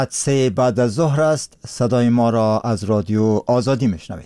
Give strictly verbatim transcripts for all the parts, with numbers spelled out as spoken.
سه بعد از ظهر است. صدای ما را از رادیو آزادی میشنوید.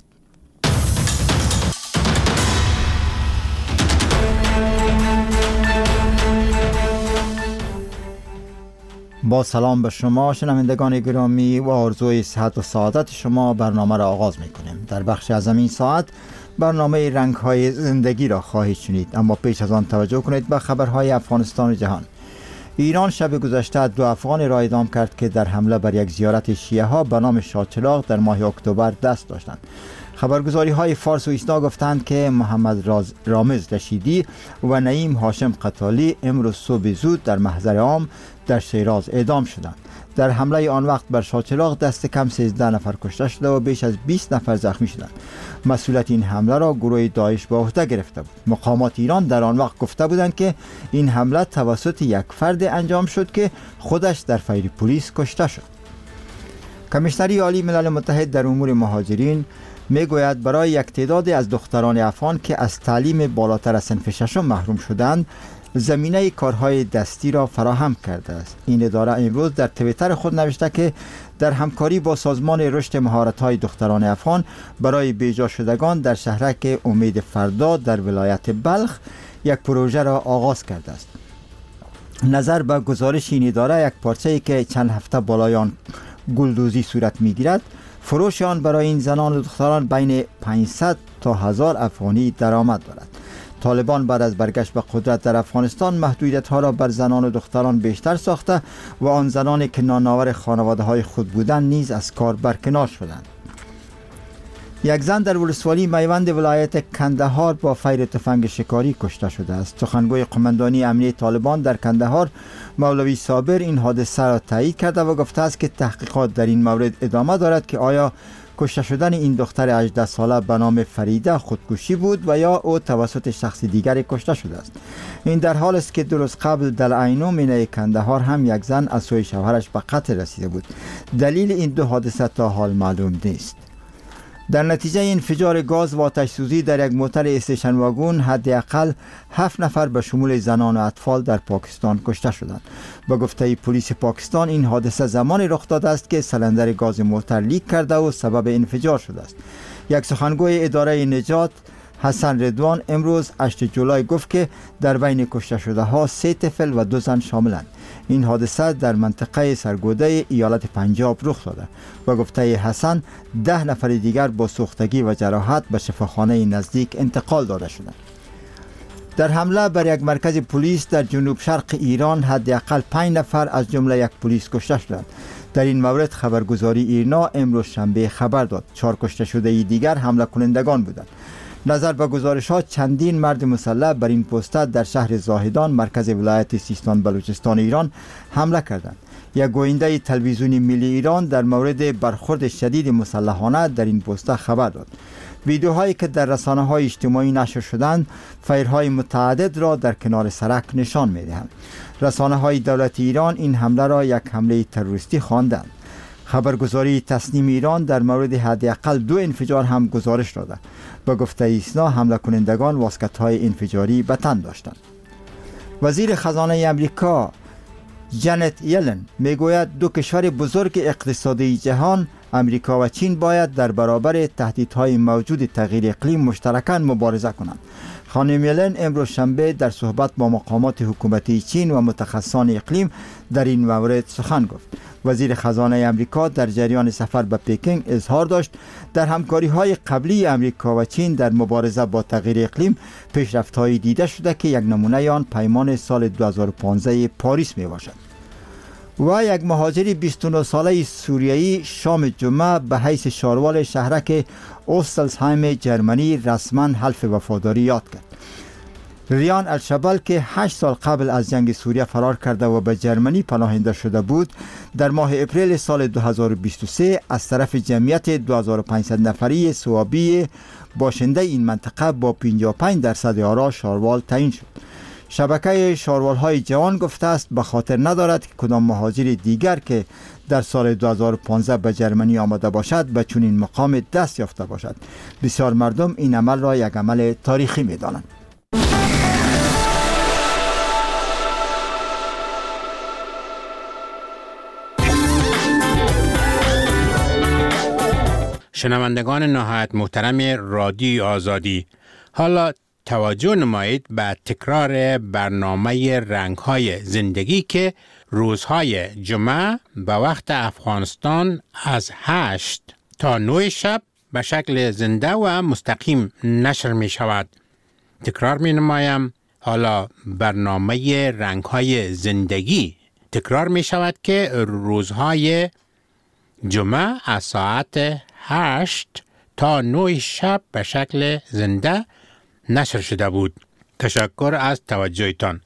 با سلام به شما شنوندگان گرامی و آرزوی صحت و سعادت شما برنامه را آغاز میکنیم. در بخش از این ساعت برنامه رنگ‌های زندگی را خواهید شنید، اما پیش از آن توجه کنید به خبرهای افغانستان و جهان. ایران شب گذشته دو افغان را اعدام کرد که در حمله بر یک زیارت شیعه ها به نام شاچلاق در ماه اکتبر دست داشتند. خبرگزاری های فارس و ایسنا گفتند که محمد راز رامز رشیدی و نعیم هاشم قتالی امروز صبح زود در محضر عام در شیراز اعدام شدند. در حمله آن وقت بر شاچلاق دست کم سیزده نفر کشته شده و بیش از بیست نفر زخمی شدند. مسئولیت این حمله را گروه داعش به عهده گرفته بود. مقامات ایران در آن وقت گفته بودند که این حمله توسط یک فرد انجام شد که خودش در فیر پلیس کشته شد. کمیشنری عالی ملل متحد در امور مهاجرین میگوید برای یک تعدادی از دختران افغان که از تعلیم بالاتر از صنف ششم محروم شدند زمینه کارهای دستی را فراهم کرده است. این اداره امروز در توییتر خود نوشته که در همکاری با سازمان رشد مهارت‌های دختران افغان برای بیجا شدگان در شهرک امید فردا در ولایت بلخ یک پروژه را آغاز کرده است. نظر به گزارش این اداره، یک پارچه‌ای که چند هفته بالای آن گلدوزی صورت می‌گیرد، فروش آن برای این زنان و دختران بین پانصد تا هزار افغانی درآمد دارد. طالبان بعد از برگشت به قدرت در افغانستان محدودیت‌ها را بر زنان و دختران بیشتر ساخته و آن زنانی که نانآور خانواده‌های خود بودند نیز از کار برکنار شدند. یک زن در ولسوالی میوند ولایت کندهار با فیر تفنگ شکاری کشته شده است. سخنگوی قماندانی امنیه طالبان در کندهار مولوی صابر این حادثه را تایید کرده و گفته است که تحقیقات در این مورد ادامه دارد که آیا کشته شدن این دختر هجده ساله به نام فریده خودکشی بود و یا او توسط شخص دیگری کشته شده است. این در حال است که درست قبل در عینو مینای کندهار هم یک زن از سوی شوهرش به قتل رسیده بود. دلیل این دو حادثه تا حال معلوم نیست. در نتیجه انفجار گاز و آتش سوزی در یک موتر استیشن واگن حداقل هفت نفر به شمول زنان و اطفال در پاکستان کشته شدند. با گفته پلیس پاکستان این حادثه زمانی رخ داده است که سلندر گاز موتر لیک کرده و سبب انفجار شده است. یک سخنگوی اداره نجات حسن رضوان امروز هشتم جولای گفت که در بین کشته شده ها سه طفل و دو زن شاملند. این حادثه در منطقه سرگوده ایالت پنجاب رخ داده. با گفته حسن ده نفر دیگر با سوختگی و جراحت به شفاخانه نزدیک انتقال داده شدند. در حمله بر یک مرکز پلیس در جنوب شرق ایران حداقل پنج نفر از جمله یک پلیس کشته شدند. در این مورد خبرگزاری ایرنا امروز شنبه خبر داد چهار کشته شده دیگر حمله کنندگان بودند. نظر به گزارش ها چندین مرد مسلح بر این پوسته در شهر زاهدان مرکز ولایت سیستان بلوچستان ایران حمله کردند. یک گوینده تلویزیونی ملی ایران در مورد برخورد شدید مسلحانه در این پوسته خبر داد. ویدیوهایی که در رسانه‌های اجتماعی نشر شدند فایرهای متعدد را در کنار سرک نشان می‌دهند. رسانه‌های دولت ایران این حمله را یک حمله تروریستی خواندند. خبرگزاری تصنیم ایران در مورد حداقل دو انفجار هم گزارش داده. با گفته ایسنا حمله کنندگان واسکت‌های انفجاری به تن داشتند. وزیر خزانه امریکا جنت یلن میگوید دو کشور بزرگ اقتصادی جهان امریکا و چین باید در برابر تهدیدهای موجود تغییر اقلیم مشترکاً مبارزه کنند. خانم یلن امروز شنبه در صحبت با مقامات حکومتی چین و متخصصان اقلیم در این مورد سخن گفت. وزیر خزانه امریکا در جریان سفر به پکینگ اظهار داشت در همکاری‌های قبلی امریکا و چین در مبارزه با تغییر اقلیم پیشرفت‌هایی دیده شده که یک نمونه آن پیمان سال دو هزار و پانزده پاریس میباشد. و یک مهاجر بیست و نه ساله سوریایی شام جمعه به حیث شاروال شهرک اوستلزهایم جرمنی رسما حلف وفاداری یاد کرد. ریان الشبل که هشت سال قبل از جنگ سوریه فرار کرده و به جرمنی پناهنده شده بود، در ماه اپریل سال دو هزار و بیست و سه از طرف جمعیت دو هزار و پانصد نفری سوابی باشنده این منطقه با پنجاه و پنج درصد آرا شاروال تعیین شد. شبکه شاروال‌های جوان گفته است به خاطر ندارد که کدام مهاجر دیگر که در سال دو هزار و پانزده به جرمنی آمده باشد به چنین مقام دست یافته باشد. بسیار مردم این عمل را یک عمل تاریخی می‌دانند. شنوندگان نهایت محترم رادیو آزادی، حالا توجه نمایید به تکرار برنامه رنگ‌های زندگی که روزهای جمعه به وقت افغانستان از هشت تا نه شب به شکل زنده و مستقیم نشر می شود. تکرار می نمایم، حالا برنامه رنگ‌های زندگی تکرار می شود که روزهای جمعه از ساعت هشت تا نه شب به شکل زنده نشر شده بود. تشکر از توجهتان.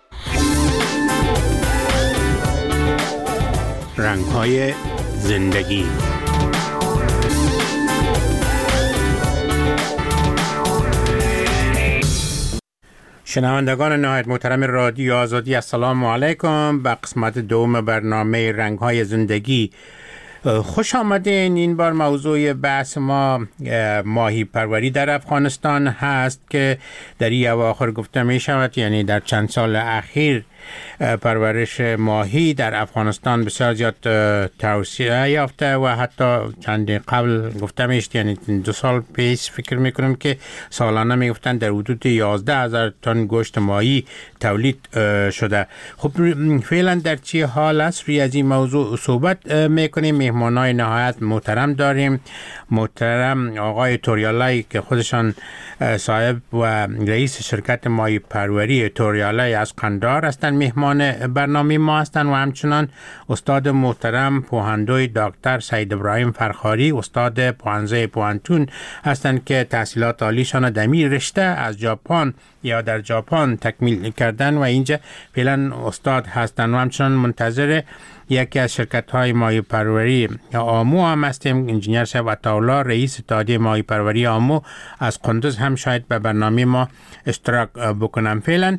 رنگ‌های زندگی. شنوندگان نهایت محترم رادیو آزادی، السلام علیکم. به قسمت دوم برنامه رنگ‌های زندگی خوش آمدین. این بار موضوع بحث ما ماهی پروری در افغانستان هست که در این اواخر گفته می شود، یعنی در چند سال اخیر پرورش ماهی در افغانستان بسیار زیاد توسعه یافته و حتی چند قبل گفته میشد، یعنی دو سال پیش فکر میکنم که سالانه میگفتن در حدود یازده هزار تن گوشت ماهی تولید شده. خب فعلا در چی حال است؟ روی از این موضوع صحبت میکنیم. مهمانای نهایت محترم داریم. محترم آقای توریالای که خودشان صاحب و رئیس شرکت ماهی پروری توریالای از قندهار هستند، مهمان برنامه ما هستند، و همچنان استاد محترم پوهندوی دکتر سید ابراهیم فرخاری، استاد پوهنځی پوهنتون هستند که تحصیلات عالیشان در می رشته از ژاپن یا در ژاپن تکمیل کردن و اینجا فعلا استاد هستند، و همچنان منتظر یکی از شرکت های ماهی پروری آمو هم هستیم. انجینیر صاحب عطاالله، رئیس اتحادیه ماهی پروری آمو از قندوز، هم شاید به برنامه ما اشتراک بکنم. فعلا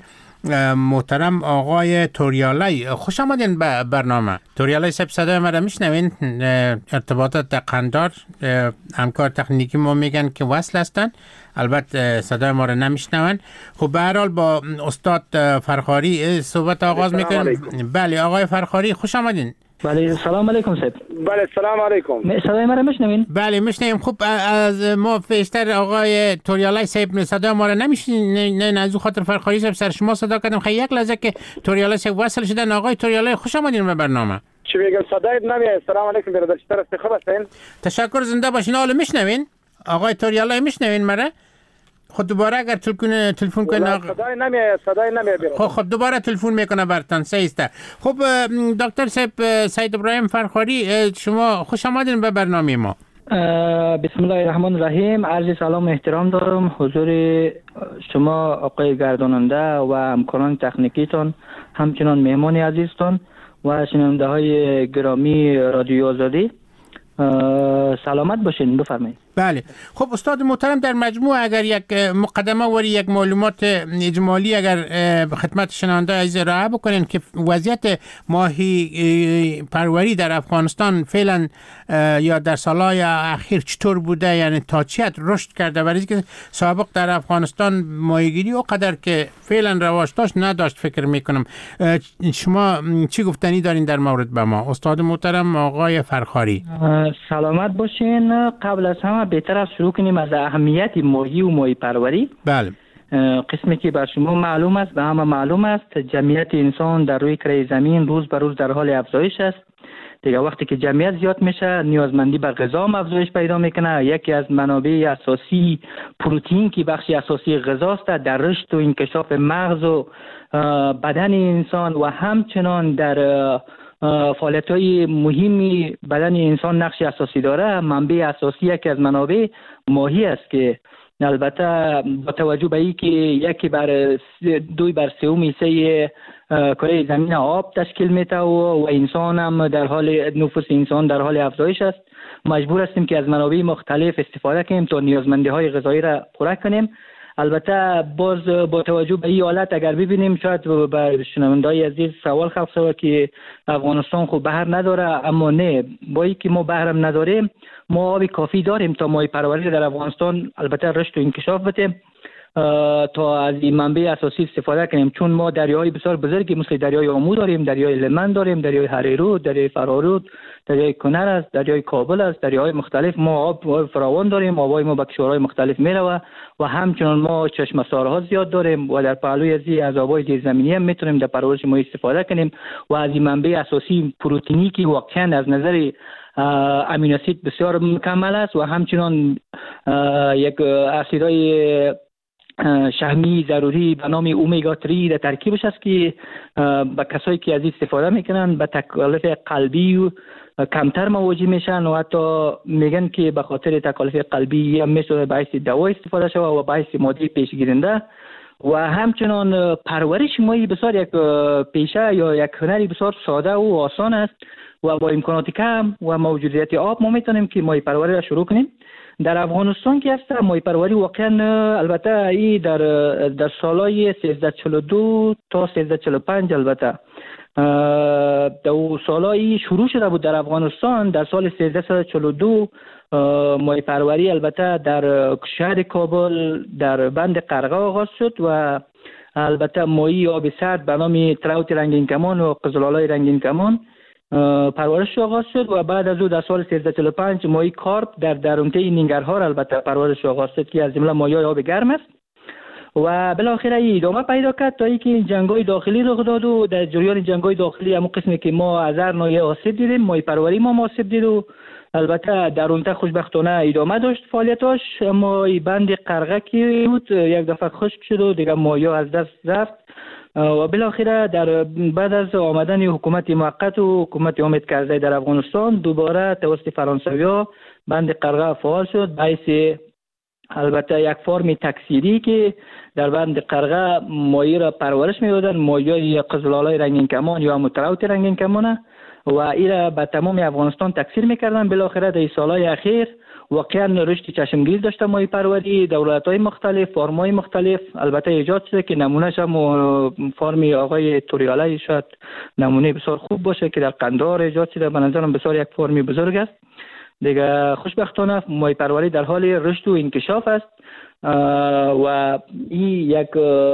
محترم آقای توریالای، خوش آمدین به برنامه. توریالای صاحب صدای ما را میشنوین؟ ارتباطات در قندهار همکار تکنیکی ما میگن که وصل هستن، البته صدای ما را نمیشنون. خب به هر حال با استاد فرخاری صحبت آغاز میکنیم. بله آقای فرخاری خوش آمدین. بله سلام علیکم صاحب. بله سلام علیکم. صدای ما را میشنوین؟ بله میشنویم. خب از ما پیشتر آقای توریالای صاحب صدای ما را نمیشنوین، نه از خاطر فرخاری صاحب سر شما صدا کردم. خیلی یک لحظه که توریالای صاحب وصل شدن. آقای توریالای خوش آمدین به برنامه. چی میگم صدایت نمیاد. سلام علیکم برادر، چطور هستی؟ خوب هستین؟ تشکر، زنده باشین. حالا میشنوین آقای توریالای؟ میشنوین مرا؟ خود دوباره اگر تلفن تلفن کنه صدای نمیاد، صدای نمیاد. خب خود دوباره تلفن میکنه برتان سیسته. خب دکتر صاحب سید ابراهیم فرخاری، شما خوش آمدین به برنامه ما. بسم الله الرحمن الرحیم. عرض سلام و احترام دارم حضور شما آقای گرداننده و همکاران تکنیکیتون، همچنان مهمان عزیزتون و شنونده های گرامی رادیو آزادی. سلامت باشین، بفرمایید. بله خب استاد محترم، در مجموع اگر یک مقدمه و یک معلومات اجمالی اگر خدمت شنونده عزیز ارائه بکنین که وضعیت ماهی پروری در افغانستان فعلا یا در سالهای اخیر چطور بوده، یعنی تا چی حد رشد کرده؟ برای که سابق در افغانستان ماهیگیری اونقدر که فعلا رواج داشت نداشت فکر میکنم. شما چی گفتنی دارین در مورد به ما استاد محترم آقای فرخاری؟ سلامت باشین. قبل از همه بهتر است شروع کنیم از اهمیت ماهی و ماهی پروری. بله. قسمی که بر شما معلوم است، به همه معلوم است، جمعیت انسان در روی کره زمین روز به روز در حال افزایش است. دیگه وقتی که جمعیت زیاد میشه، نیازمندی بر غذا هم افزایش پیدا میکنه. یکی از منابع اساسی پروتئین که بخشی اساسی غذاست، در رشد و انکشاف مغز و بدن انسان و همچنان در فعالیت‌های مهمی بدن انسان نقش اساسی داره. منبع اساسی یکی از منابع ماهی است که البته با توجه به اینکه یکی بر دوی بر سوم حصه کره زمین آب تشکیل میده و, و انسان هم در حال نفوس انسان در حال افزایش است، مجبور هستیم که از منابع مختلف استفاده کنیم تا نیازمندی های غذایی را پوره کنیم. البته باز با توجه به این حالت اگر ببینیم، شاید به شنونده‌های عزیز سوال خلق شود که افغانستان خب بحر نداره، اما نه، با اینکه ما بحرم نداریم ما آب کافی داریم تا ماهی پروری در افغانستان البته رشد و انکشاف بده تا از این منبع اساسی استفاده کنیم، چون ما دریاهای بسیار بزرگی مثل دریای آمو داریم، دریای لمن داریم، دریای هریرود، دریای فرارود، دریای کنر است، دریای کابل است، دریاهای مختلف. ما آب فراوان داریم، آبای ما به کشورهای مختلف میروه و همچنان ما چشمه‌سارها زیاد داریم و در پهلوی ازی از آبای زیرزمینی هم میتونیم در پرورش ما استفاده کنیم و از این منبع اساسی پروتئینی که واقعا از نظر امینو اسید بسیار مکمل است و همچنان یک اسیدهای شحمی ضروری به نام اومگا سه در ترکیبش است که به کسایی که از این استفاده میکنن به تکالیف قلبی و کمتر مواجه میشن و حتی میگن که به خاطر تکالیف قلبی هم میتونه باعث دوا استفاده شود و باعث ماده پیشگیرنده و همچنان پرورش ماهی بسیار یک پیشه یا یک هنری بسیار ساده و آسان است و با امکانات کم و موجودیت آب ما میتونیم که ماهی پروری را شروع کنیم. در افغانستان که هست ماهی پروری واقعا البته ای در در سالهای سیزده چهل و دو تا سیزده چهل و پنج البته دو سالایی شروع شده بود در افغانستان. در سال سیزده چهل و دو ماهی پروری البته در شهر کابل در بند قرغه آغاز شد و البته ماهی آب سرد به نام تراوت رنگین کمان و قزل‌آلای رنگین کمان پرورش آغاز شد و بعد از او در سال سیزده چهل و پنج ماهی کارپ در درونته ننگرهار البته پرورش آغاز شد که از جمله ماهی‌های آب گرم است و بالاخره ادامه پیدا کرد تا اینکه جنگ‌های داخلی رخ داد و در جریان جنگ‌های داخلی همون قسمی که ما از هر ناحیه آسیب دیدیم ماهی پروری ما آسیب دید و البته درونته خوشبختانه ادامه داشت فعالیتاش، اما بند قرغه که بود یک دفعه خشک شد و دیگه ماهی‌ها از دست رفت و بالاخره در بعد از آمدن حکومت موقت و حکومت امید کرزی در افغانستان دوباره توسط فرانسوی‌ها بند قرغه فعال شد، باعث البته یک فرم تکثیری که در بند قرغه ماهی را پرورش می‌دادند، ماهی‌های قزل‌آلای رنگین کمان یا متراوت رنگین کمان و این را به تمام افغانستان تکثیر می‌کردند. بالاخره در سالهای اخیر واقعا رشد چشمگیر داشته ماهی پروری، دولت‌های مختلف، فارم‌های مختلف البته ایجاد شده که نمونهش هم فارم آقای توریالی شاید نمونه بسیار خوب باشه که در قندهار ایجاد شده، به نظرم بسیار یک فرمی بزرگ است. دیگه خوشبختانه ماهی پروری در حال رشد و انکشاف است و این یک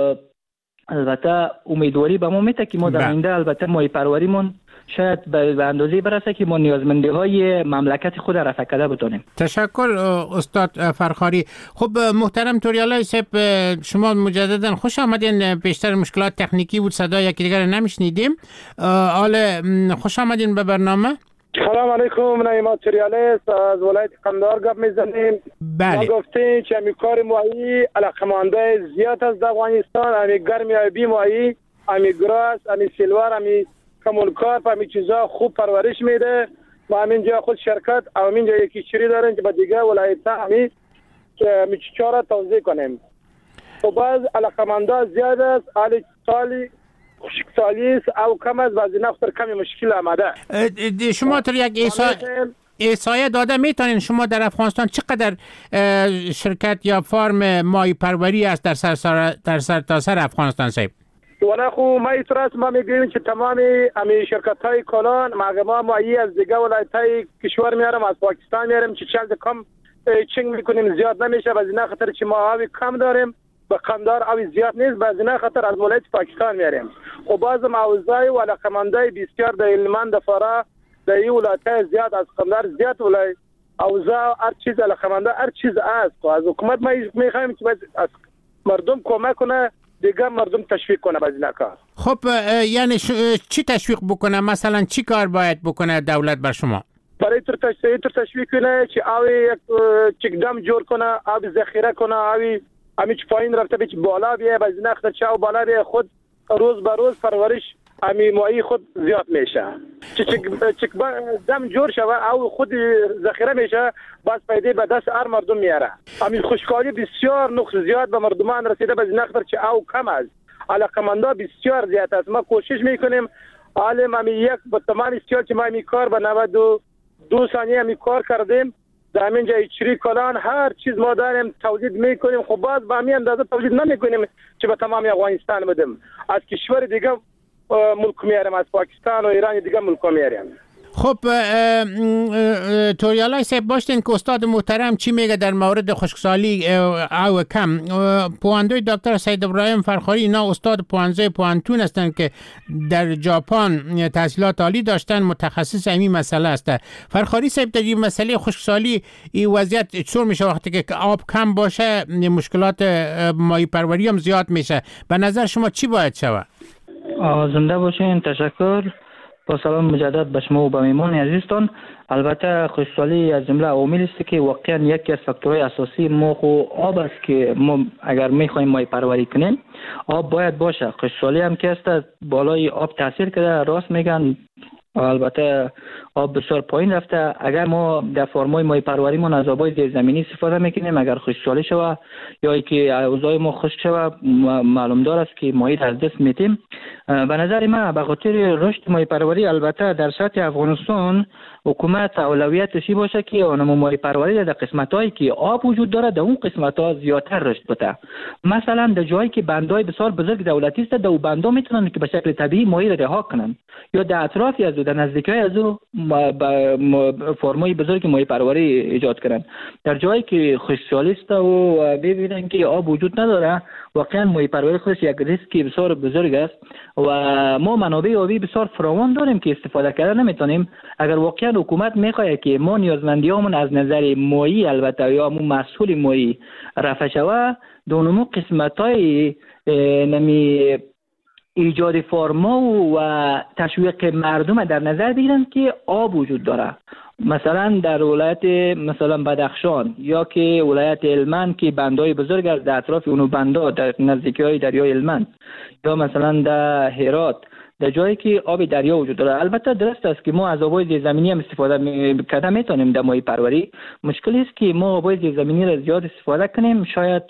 البته امیدواری به ما میده که ما در آینده البته ماهی پروریمون شاید به اندازه برسه که ما نیازمندی های مملکت خود را رفع کرده بتونیم. تشکر استاد فرخاری. خب محترم توریالی صاحب، شما مجددا خوش آمدین. بیشتر مشکلات تکنیکی بود، صدای یکی دیگر نمیشنیدیم. حالا خوش آمدین به برنامه. سلام علیکم، نایما توریالی از ولایت قندهار گپ میزنیم. بله. ما گفتیم که همی کار ماهی علاقمنده زیاد از افغانستان، همی گرمی آبی ماهی، همی گراس، همی سیلوار، همی کمونکارپ، همی چیزا خوب پرورش میده. ما همین جا خود شرکت و همین جا یکی چری داریم که با دیگه ولایت همی همی چهار توضیح کنیم. تو باز علاقمنده زیاد است، حالی سالی خشک سالی است او کم است، بعضی نفتر کمی مشکل آمده. شما تر یک ایسا احصایه داده میتونین شما در افغانستان چقدر شرکت یا فارم ماهی پروری است در سر در سرتاسر افغانستان صاحب؟ ولی خو ما ایتراس ما میگیم که تمام امی شرکت های کلان مغما ماهی از دیگه ولایت های کشور میارم، از پاکستان میارم که چند کم چنگ میکنیم زیاد نمیشه، بعضی نه خاطر که ما آبی کم داریم به قندار آبی زیاد نیست، بعضی نه خاطر از ولایت پاکستان میاریم و باز موضوعی و علاقمندای بسیار در علمان دفاره در این ولایت زیاد از قندار زیاد ولایت اوضاع هر چیز علاقمنده هر چیز است و از حکومت ما میخوایم که از مردم کمک کنه، دیگه مردم تشویق کنه بعضی نکار. خب یعنی چی تشویق بکنه؟ مثلا چی کار باید بکنه دولت بر شما؟ برای تر تشویق تر تشویق کنه که آبی یک چکدم جور کنه، آبی ذخیره کنه، آبی همیچ پایین رفته بیچ بالا بیه، بعضی نخت چاو بالا بیه، خود روز به روز پرورش امی ماهی خود زیاد میشه. چک چک دم جور شوه او خود ذخیره میشه، بس پیدا به دست هر مردم میاره. امی خوشکاری بسیار نقص زیاد به مردمان رسیده، بعضی نخت چه او کم است. علاقمندا بسیار زیاد است. ما کوشش میکنیم عالم امی یک با تمام استیال که ما می کار به نود و دو ثانیه می کار کردیم. در همین جای چری کلان هر چیز ما داریم تولید میکنیم، خب باز با همین اندازه تولید نمیکنیم که به تمام افغانستان بدیم، از کشور دیگه ملک میاریم، از پاکستان و ایران دیگه ملک میاریم. خب توریالای صاحب باشتین که استاد محترم چی میگه در مورد خشکسالی او کم. پواندوی دکتر سید ابراهیم فرخاری اینا استاد پوانزه پوانتون هستن که در ژاپن تحصیلات عالی داشتن، متخصص این مسئله هستن. فرخاری صاحب در این مسئله خشکسالی این وضعیت چطور میشه وقتی که آب کم باشه مشکلات ماهی پروری هم زیاد میشه؟ به نظر شما چی باید شود؟ زنده باشین. تشکر. با سلام مجدد به شما و به میهمان عزیزتان. البته خشکسالی از جمله عواملی است که واقعا یکی از فاکتورهای اساسی ما خو آب است که ما اگر میخوایم ماهی پروری کنیم آب باید باشه. خشکسالی هم که است بالای آب تاثیر کرده، راست میگن. البته آب بسیار پایین رفته. اگر ما در فرمای ماهی پروری ما از آبای زیرزمینی استفاده میکنیم، اگر خشکسالی شود یا اینکه اوضاع ما خشک شود، معلوم دار است که ماهی از دست میتیم. به نظر من به خاطر رشد ماهی پروری البته در سطح افغانستان حکومت اولویتش باشه که اونم ماهی پروری در قسمتایی که آب وجود داره در اون قسمت‌ها زیادتر رشد بده. مثلا در جایی که بندای بسیار بزرگ دولتی است، در اون بندا میتونن که به شکل طبیعی ماهی را رها کنن، یا در اطرافی از در نزدیکی از او فرمای بزرگ ماهی پروری ایجاد کنن. در جایی که خشکسالی است و ببینن که آب وجود نداره، واقعا ماهی پروری خودش یک ریسک بسیار بزرگ است و ما منابع آبی بسیار فراوان داریم که استفاده کردن نمیتونیم. اگر واقعا حکومت میخواد که ما نیازمندیامون از نظر ماهی البته یا مو مسئول ماهی رفع شود، دونمو قسمتای نمی ایجاد فرما و تشویق مردم در نظر بگیرن که آب وجود داره. مثلا در ولایت مثلا بدخشان یا که ولایت هلمند که بندای بزرگ است، در اطراف اونو بندا در نزدیکی های دریای هلمند، یا مثلا در هرات در جایی که آب دریا وجود داره. البته درست است که ما از آبای زیرزمینی هم استفاده کرده میتونیم در ماهی پروری. مشکلی است که ما آبای زیرزمینی را زیاد استفاده کنیم، شاید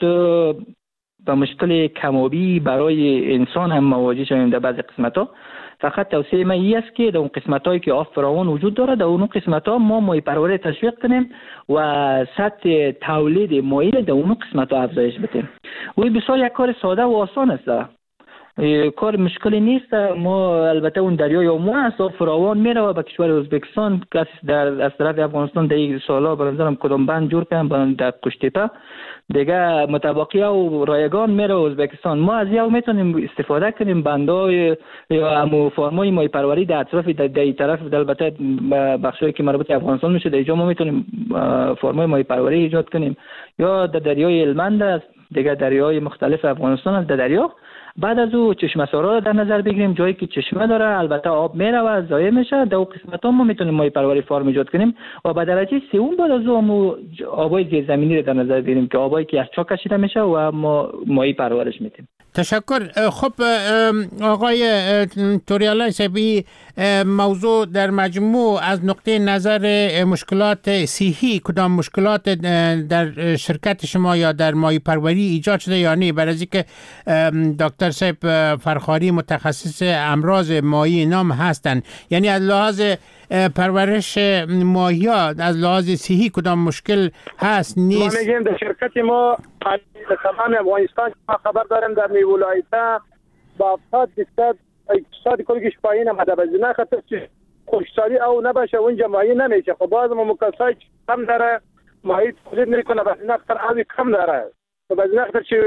با مشکل کمابی برای انسان هم مواجه شویم در بعضی قسمت‌ها. فقط توصیه من این است که در اون قسمت‌هایی که آب فراوان وجود داره در اون قسمت‌ها ما ماهی پروری تشویق کنیم و سطح تولید ماهی در اون قسمت‌ها افزایش بدیم. و بسیار یک کار ساده و آسان است، کار مشکلی نیست. ما البته اون دریای اومو است فراوان میره و به کشور ازبکستان کسی در از طرف افغانستان در این سالا به نظرم کدام بند جور کردن در قشتیپه دیگه متباقی و رایگان میره ازبکستان. ما از یه میتونیم استفاده کنیم بندای یا همو فرمای ماهی پروری در اطراف در این طرف البته بخشایی که مربوط به افغانستان میشه در اینجا ما میتونیم فرمای ماهی پروری ایجاد کنیم، یا در دریای هلمند است دیگه دریای مختلف افغانستان است در دریا. بعد از او چشمه سارا در نظر بگیریم، جایی که چشمه داره البته آب میره و ضایع میشه، در اون قسمت‌ها ما میتونیم ماهی پروری فارم ایجاد کنیم و به درجه سوم بعد از اون آبای زیرزمینی رو در نظر بگیریم که آبایی که از چاه کشیده میشه و ما ماهی پرورش میدیم. تشکر. خب آقای توریالای صاحبی، موضوع در مجموع از نقطه نظر مشکلات صحی کدام مشکلات در شرکت شما یا در ماهی پروری ایجاد شده یا نه؟ برای اینکه دکتر صاحب فرخاری متخصص امراض ماهی نام هستن، یعنی از لحاظ پرورش ماهی ها از لحاظ صحی کدام مشکل هست نیست؟ ما میگیم در شرکت ما تمام افغانستان ما خبر داریم در می ولایت با هفتاد درصد اقتصاد کلش پایین آمده، به نه خاطر که خشکسالی او نباشه اونجا ماهی نمیشه. خب باز ما مکسای کم داره ماهی تولید نمیکنه، به نه خاطر آبی کم داره، به نه خاطر که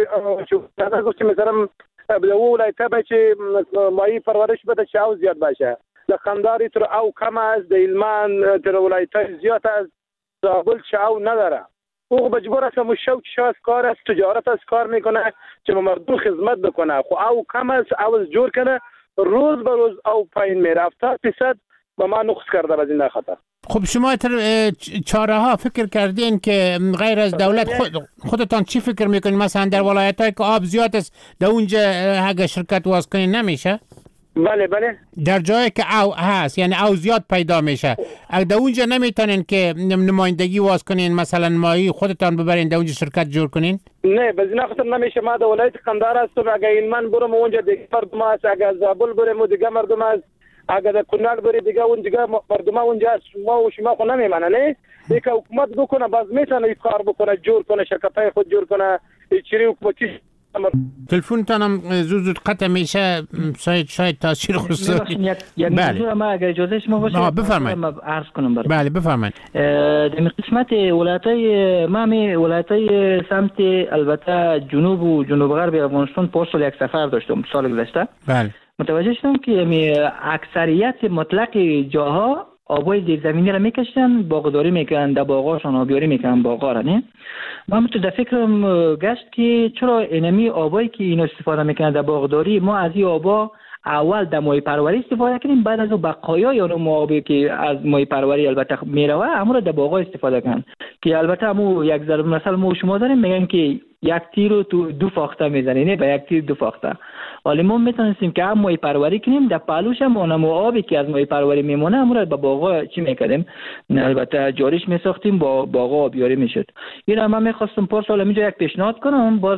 چه گفتم مثلا به ولایت به که ماهی پرورش بده چه او زیاد باشه. لخنداری تر او کم است، در هلمند تر ولایت زیاد است، زابل چه او نداره. او مجبور است مشو چاس کار است تجارت است کار میکنه که مردم خدمت بکنه. خو او کم است او جور کنه روز به روز او پایین میره. هفتاد درصد با ما نقص کرده از این خطر. خب شما تر چاره ها فکر کردین که غیر از دولت خود خودتان چی فکر میکنین؟ مثلا در ولایت هایی که آب زیاد است در اونجا اگه شرکت واز کنین نمیشه؟ بله بله. در جایی که او هست یعنی او زیاد پیدا میشه، اگه در اونجا نمیتونین که نمایندگی واز کنین مثلا ماهی خودتان ببرین در اونجا شرکت جور کنین؟ نه به این خاطر نمیشه. ما در ولایت قندهار هستم، اگه هلمند برم اونجا دیگه مردم هست، اگه زابل برم دیگه مردم هست، اگه در کنال بری دیگه اون دیگه مردم اونجا هست. ما و شما خو نمیمانه نه دیگه حکومت بکنه باز میتونه کار بکنه جور کنه شرکتای خود جور کنه چری حکومتی تلفنتانم زود زود قطع میشه، شاید شاید تاثیر خصوصی. یک یک موضوع ما اگر اجازه شما باشه بفرمایید. ما عرض کنم برای. بله بفرمایید. در قسمت ولایت‌های ما می ولایت‌های سمت البته جنوب و جنوب غرب افغانستان پارسال یک سفر داشتم سال گذشته. بله. متوجه شدم که می اکثریت مطلق جاها آبای زیرزمینی را میکشن، باغداری میکنن، در باغاشون آبیاری میکنن باغا را. نه من تو در فکرم گشت که چرا اینمی آبایی که اینو استفاده میکنن در باغداری ما از این آبا اول در ماهی پروری استفاده کنیم، بعد از اون بقایا یا اون آبی که از ماهی پروری البته میروه همون در باغا استفاده کنن که البته همون یک ضرب مثل ما شما داریم میگن که یک تیر رو تو دو فاخته میزنی، نه به یک تیر دو فاخته. ولی ما میتونستیم که هم ماهی پروری کنیم، در پالوش هم اونم آبی که از ماهی پروری میمونه همون رو به باغا چی میکردیم، البته جاریش میساختیم، با باغا آبیاری میشد. این هم من میخواستم پارسال اینجا یک پیشنهاد کنم، باز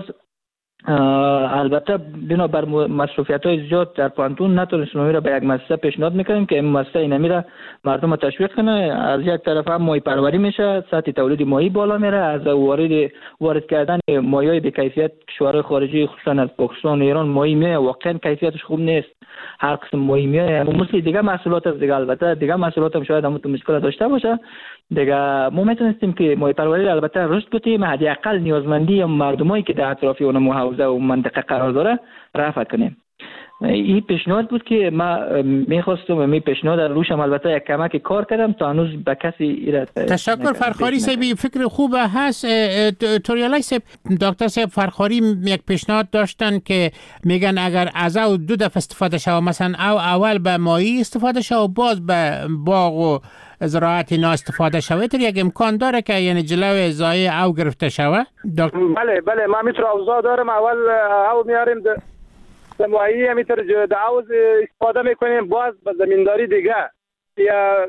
البته بنابر مصروفیت های زیاد در پانتون نتونستیم این را به یک مؤسسه پیشنهاد میکنیم که این مؤسسه اینمی را مردم را تشویق کنه. از یک طرف هم ماهی پروری میشه، سطح تولید ماهی بالا میره، از وارد وارد کردن ماهی های به کیفیت کشورهای خارجی خصوصا از پاکستان و ایران ماهی میه واقعا کیفیتش خوب نیست، هر قسم ماهی میه مثل دیگه محصولات از دیگه، البته دیگه محصولات هم شاید هم تو مشکل داشته باشه دیگه. ما میتونستیم که ماهی پروری البته رشد بدیم، حداقل نیازمندی مردمایی که در اطراف اون حوزه و منطقه قرار داره رفع کنیم. این پیشنهاد بود که ما میخواستم، می پیشنهاد روشم البته یک کمک کار کردم تا هنوز به کسی ایراد. تشکر فرخاری صاحب، فکر خوبه هست. توریالای صاحب، دکتر صاحب فرخاری یک پیشنهاد داشتن که میگن اگر از او دو دفعه استفاده شود، مثلا او اول به ماهی استفاده شود و باز به باغ و زراعت اینا استفاده شود، یک امکان داره که یعنی جلوی ضایع او گرفته شود؟ بله بله ما میتونم اوضاع دارم، اول او میاریم در ماهی همیتر دعوز استفاده میکنیم، باز به زمینداری دیگه یا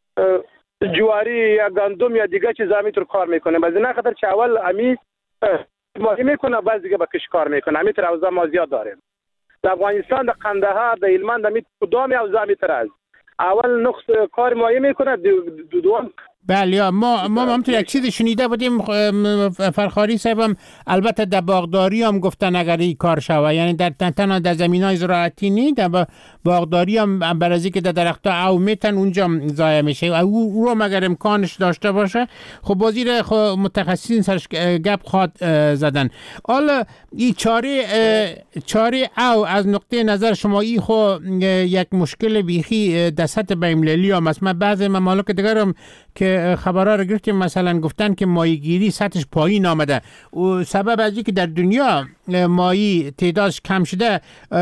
جواری یا گندم یا دیگه چیز همیتر کار میکنیم. باز نه خاطر که اول امی ماهی میکنه باز دیگه با کش کار میکنه. همیتر اوضاع ما زیاد داریم در افغانستان، در قندهار، در هلمند، در کدام اوضاع همیتر است. اول نقص کار ماهی میکنه، دو دوم بله. ما ما همونطور یک چیز شنیده بودیم فرخاری صاحبم، البته در باغداری هم گفتن اگر این کار شوه، یعنی در تنها در زمینای زراعتی نی، در باغداری هم برازی که در درختها او میتن اونجا ضایع میشه، او رو مگر امکانش داشته باشه خب بازی رو متخصصین سرش گپ خواد زدن. حالا این چاره چاره او از نقطه نظر شما ای خو یک مشکل بیخی در سطح بین‌المللی هم است. من بعضی ممالک دیگر هم که خبرها رو گرفتیم مثلا گفتن که ماهیگیری سطحش پایین آمده و سبب از اینکه در دنیا ماهی تعدادش کم شده.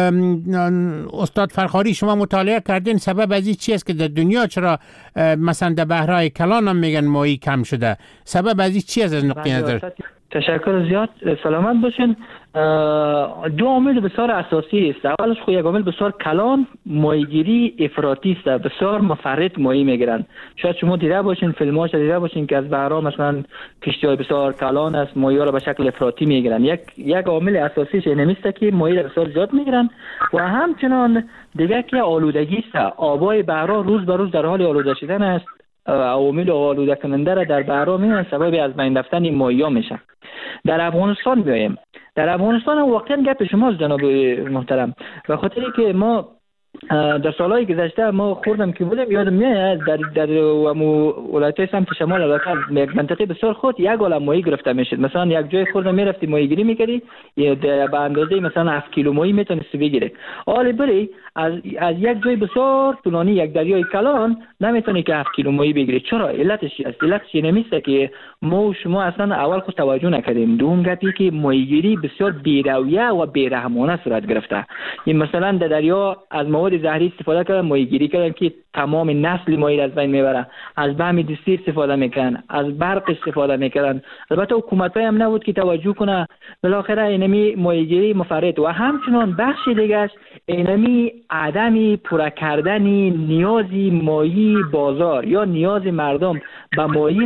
استاد فرخاری شما مطالعه کردین سبب از این چی است که در دنیا چرا مثلا در بحرهای کلان هم میگن ماهی کم شده؟ سبب از این چی است از نقطه نظر؟ تشکر زیاد، سلامت باشین. دو عامل بسیار اساسی است. اولش خو یک عامل بسیار کلان، ماهیگیری افراطی است، بسیار مفرط ماهی میگیرن. شاید شما دیده باشین فیلماش دیده باشین که از بحرها مثلا کشتی‌های بسیار کلان است ماهی‌ها را به شکل افراطی میگیرن. یک یک عامل اساسیش اینه که ماهی را بسیار زیاد میگیرن و همچنان دیگه که آلودگی است. آبای بحرها روز به روز در حال آلوده شدن است. عوامل آلوده کننده را در بحرها میان سبب از بین رفتن ماهی‌ها میشه. در افغانستان میایم. در افغانستان واقعا گپ شماست جناب محترم، به خاطری که ما در سالهای گذشته ما خوردم که بودم یادم میاد در در ولایت سمت شمال البته یک منطقه بسیار خود یک عالم ماهی گرفته میشد. مثلا یک جای خوردم میرفتی ماهیگیری میکردی به اندازه مثلا هفت کیلو ماهی میتونستی بگیری. حالا بری از از یک جای بسیار طولانی یک دریای کلان نمیتونی که هفت کیلو ماهی بگیری. چرا؟ علتش چی است؟ علتش نمیسته که ما و شما اصلا اول خود توجه نکردیم. دوم گپی که ماهیگیری بسیار بی‌رویه و بی‌رحمانه صورت گرفته. این مثلا در دریا از مواد زهری استفاده کردن، ماهیگیری کردن که تمام نسل ماهی از بین میبره. از بهم دستی استفاده میکنن، از برق استفاده میکنن. البته حکومت هم نبود که توجه کنه. بالاخره اینمی ماهیگیری مفرط و همچنان بخش دیگه اینمی عدم پورا کردن نیازی ماهی بازار یا نیاز مردم به ماهی را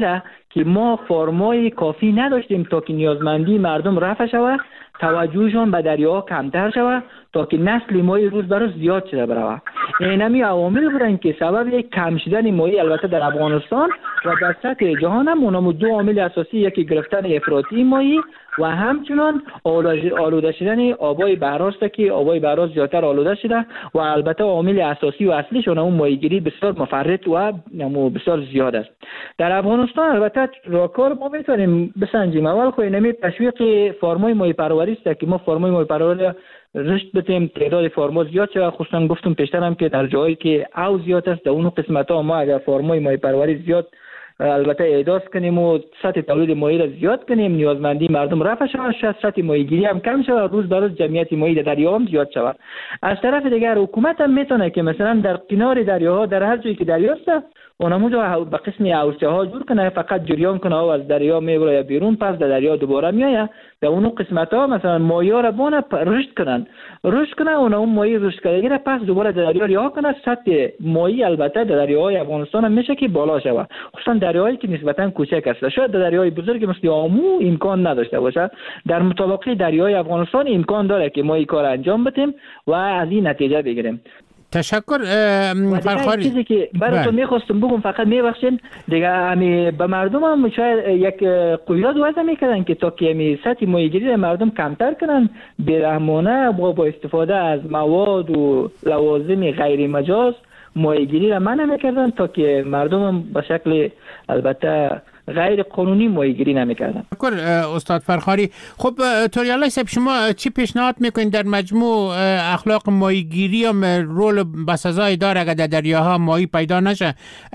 که ما فرمای کافی نداشتیم تا که نیازمندی مردم رفع شود، توجهشون به دریاها کمتر شود تا که نسل ماهی روز به روز زیاد شده بروه. اینمی عوامل بودن که سبب یک کم شدن ماهی البته در افغانستان و در سطح جهان هم اونم دو عامل اساسی، یکی گرفتن افراطی ماهی و همچنان آلوده شدن آبای بحر است که آبای بحر زیادتر آلوده شده و البته عامل اساسی و اصلیش اون ماهیگیری بسیار مفرط و بسیار زیاد است. در افغانستان البته راهکار ما میتونیم بسنجیم. اول خو اینمی تشویق فرمای ماهی پروری است که ما فرمای ماهی پروری رشد بتیم، تعداد فرما زیاد شده. خصوصا گفتم پیشترم که در جایی که او زیاد است در اون قسمت ها ما اگر فرمای ماهی پروری زیاد البته اعداد کنیم و سطح تولید ماهی را زیاد کنیم، نیازمندی مردم رفع شود، شاید سطح ماهیگیری هم کم شود، روز به روز جمعیت ماهی در دریا هم زیاد شود. از طرف دیگر حکومت هم میتونه که مثلا در کنار دریاها در هر جایی که دریا است اونموجا به قسم عروسه ها جور کنه، فقط جریان کنه و از دریا میبره بیرون، پس در دریا دوباره میایه. در اون قسمت ها مثلا ماهی ها را بونه رشد کنن رشد کنه اون اون ماهی رشد کرده را پس دوباره در دریا رها کنه. سطح ماهی البته در دریاهای افغانستان هم میشه که بالا شود، خصوصا دریاهایی که نسبتا کوچک است. شاید در دریاهای بزرگ مثل آمو امکان نداشته باشه، در مطابق دریاهای افغانستان امکان داره که ما این کار انجام بدیم و از این نتیجه بگیریم. تشکر فرخاری. چیزی که براتون میخواستم بگم فقط میبخشین دیگه، امی به مردم هم شاید یک قیود وضع میکردن که تا که امی سطح ماهیگیری مردم کمتر کنن، بیرحمانه با, با استفاده از مواد و لوازم غیر مجاز ماهیگیری را منع میکردن تا که مردم هم به شکل البته غیر قانونی ماهیگیری نمیکردن. استاد فرخاری، خب توریالای صاحب شما چی پیشنهاد میکنید در مجموع اخلاق ماهیگیری هم رول بسزای داره اگر در دریاها ماهی پیدا نشه؟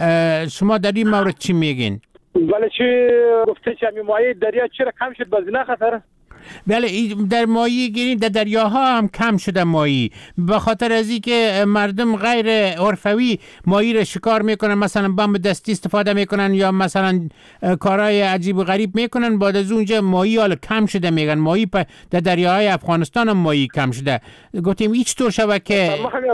شما در این مورد چی میگین؟ ولی چی گفته که همین ماهی دریا چرا کم شد باز نه خطر؟ بله در ماهی گیری در دریاها هم کم شده ماهی، به خاطر از اینکه مردم غیر عرفوی ماهی را شکار میکنن، مثلا بم دستی استفاده میکنن یا مثلا کارهای عجیب و غریب میکنن. بعد از اونجا ماهی حالا کم شده میگن، ماهی در دریاهای افغانستان هم ماهی کم شده. گفتیم هیچ طور شده که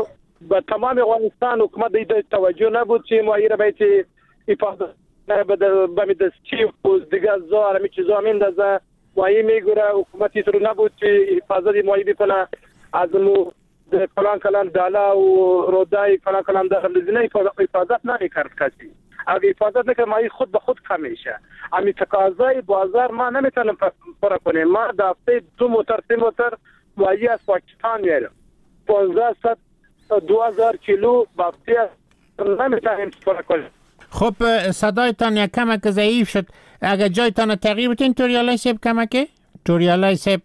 با تمام افغانستان حکومت دیده توجه نبود که ماهی را باید حفاظت به دستی و دیگه زار همی چیزا میندازه. ماهی میگوره حکومتی تو نبود که حفاظت ماهی بکنه، از مو فلان کلان دالا و رودای فلان کلان داخل زینه حفاظت نمیکرد کسی. اگه حفاظت نکنه ماهی خود به خود کم میشه. امی تقاضای بازار ما نمیتونیم پورا کنیم. ما در هفته دو موتر سه موتر ماهی از پاکستان میارم، پانزده صد دو هزار کیلو با هفته نمیتونیم پورا کنیم. خب صدایتان یک کمک ضعیف شد، اگر جایتان تغییر بتین توریالای صاحب کمکه؟ توریالای صاحب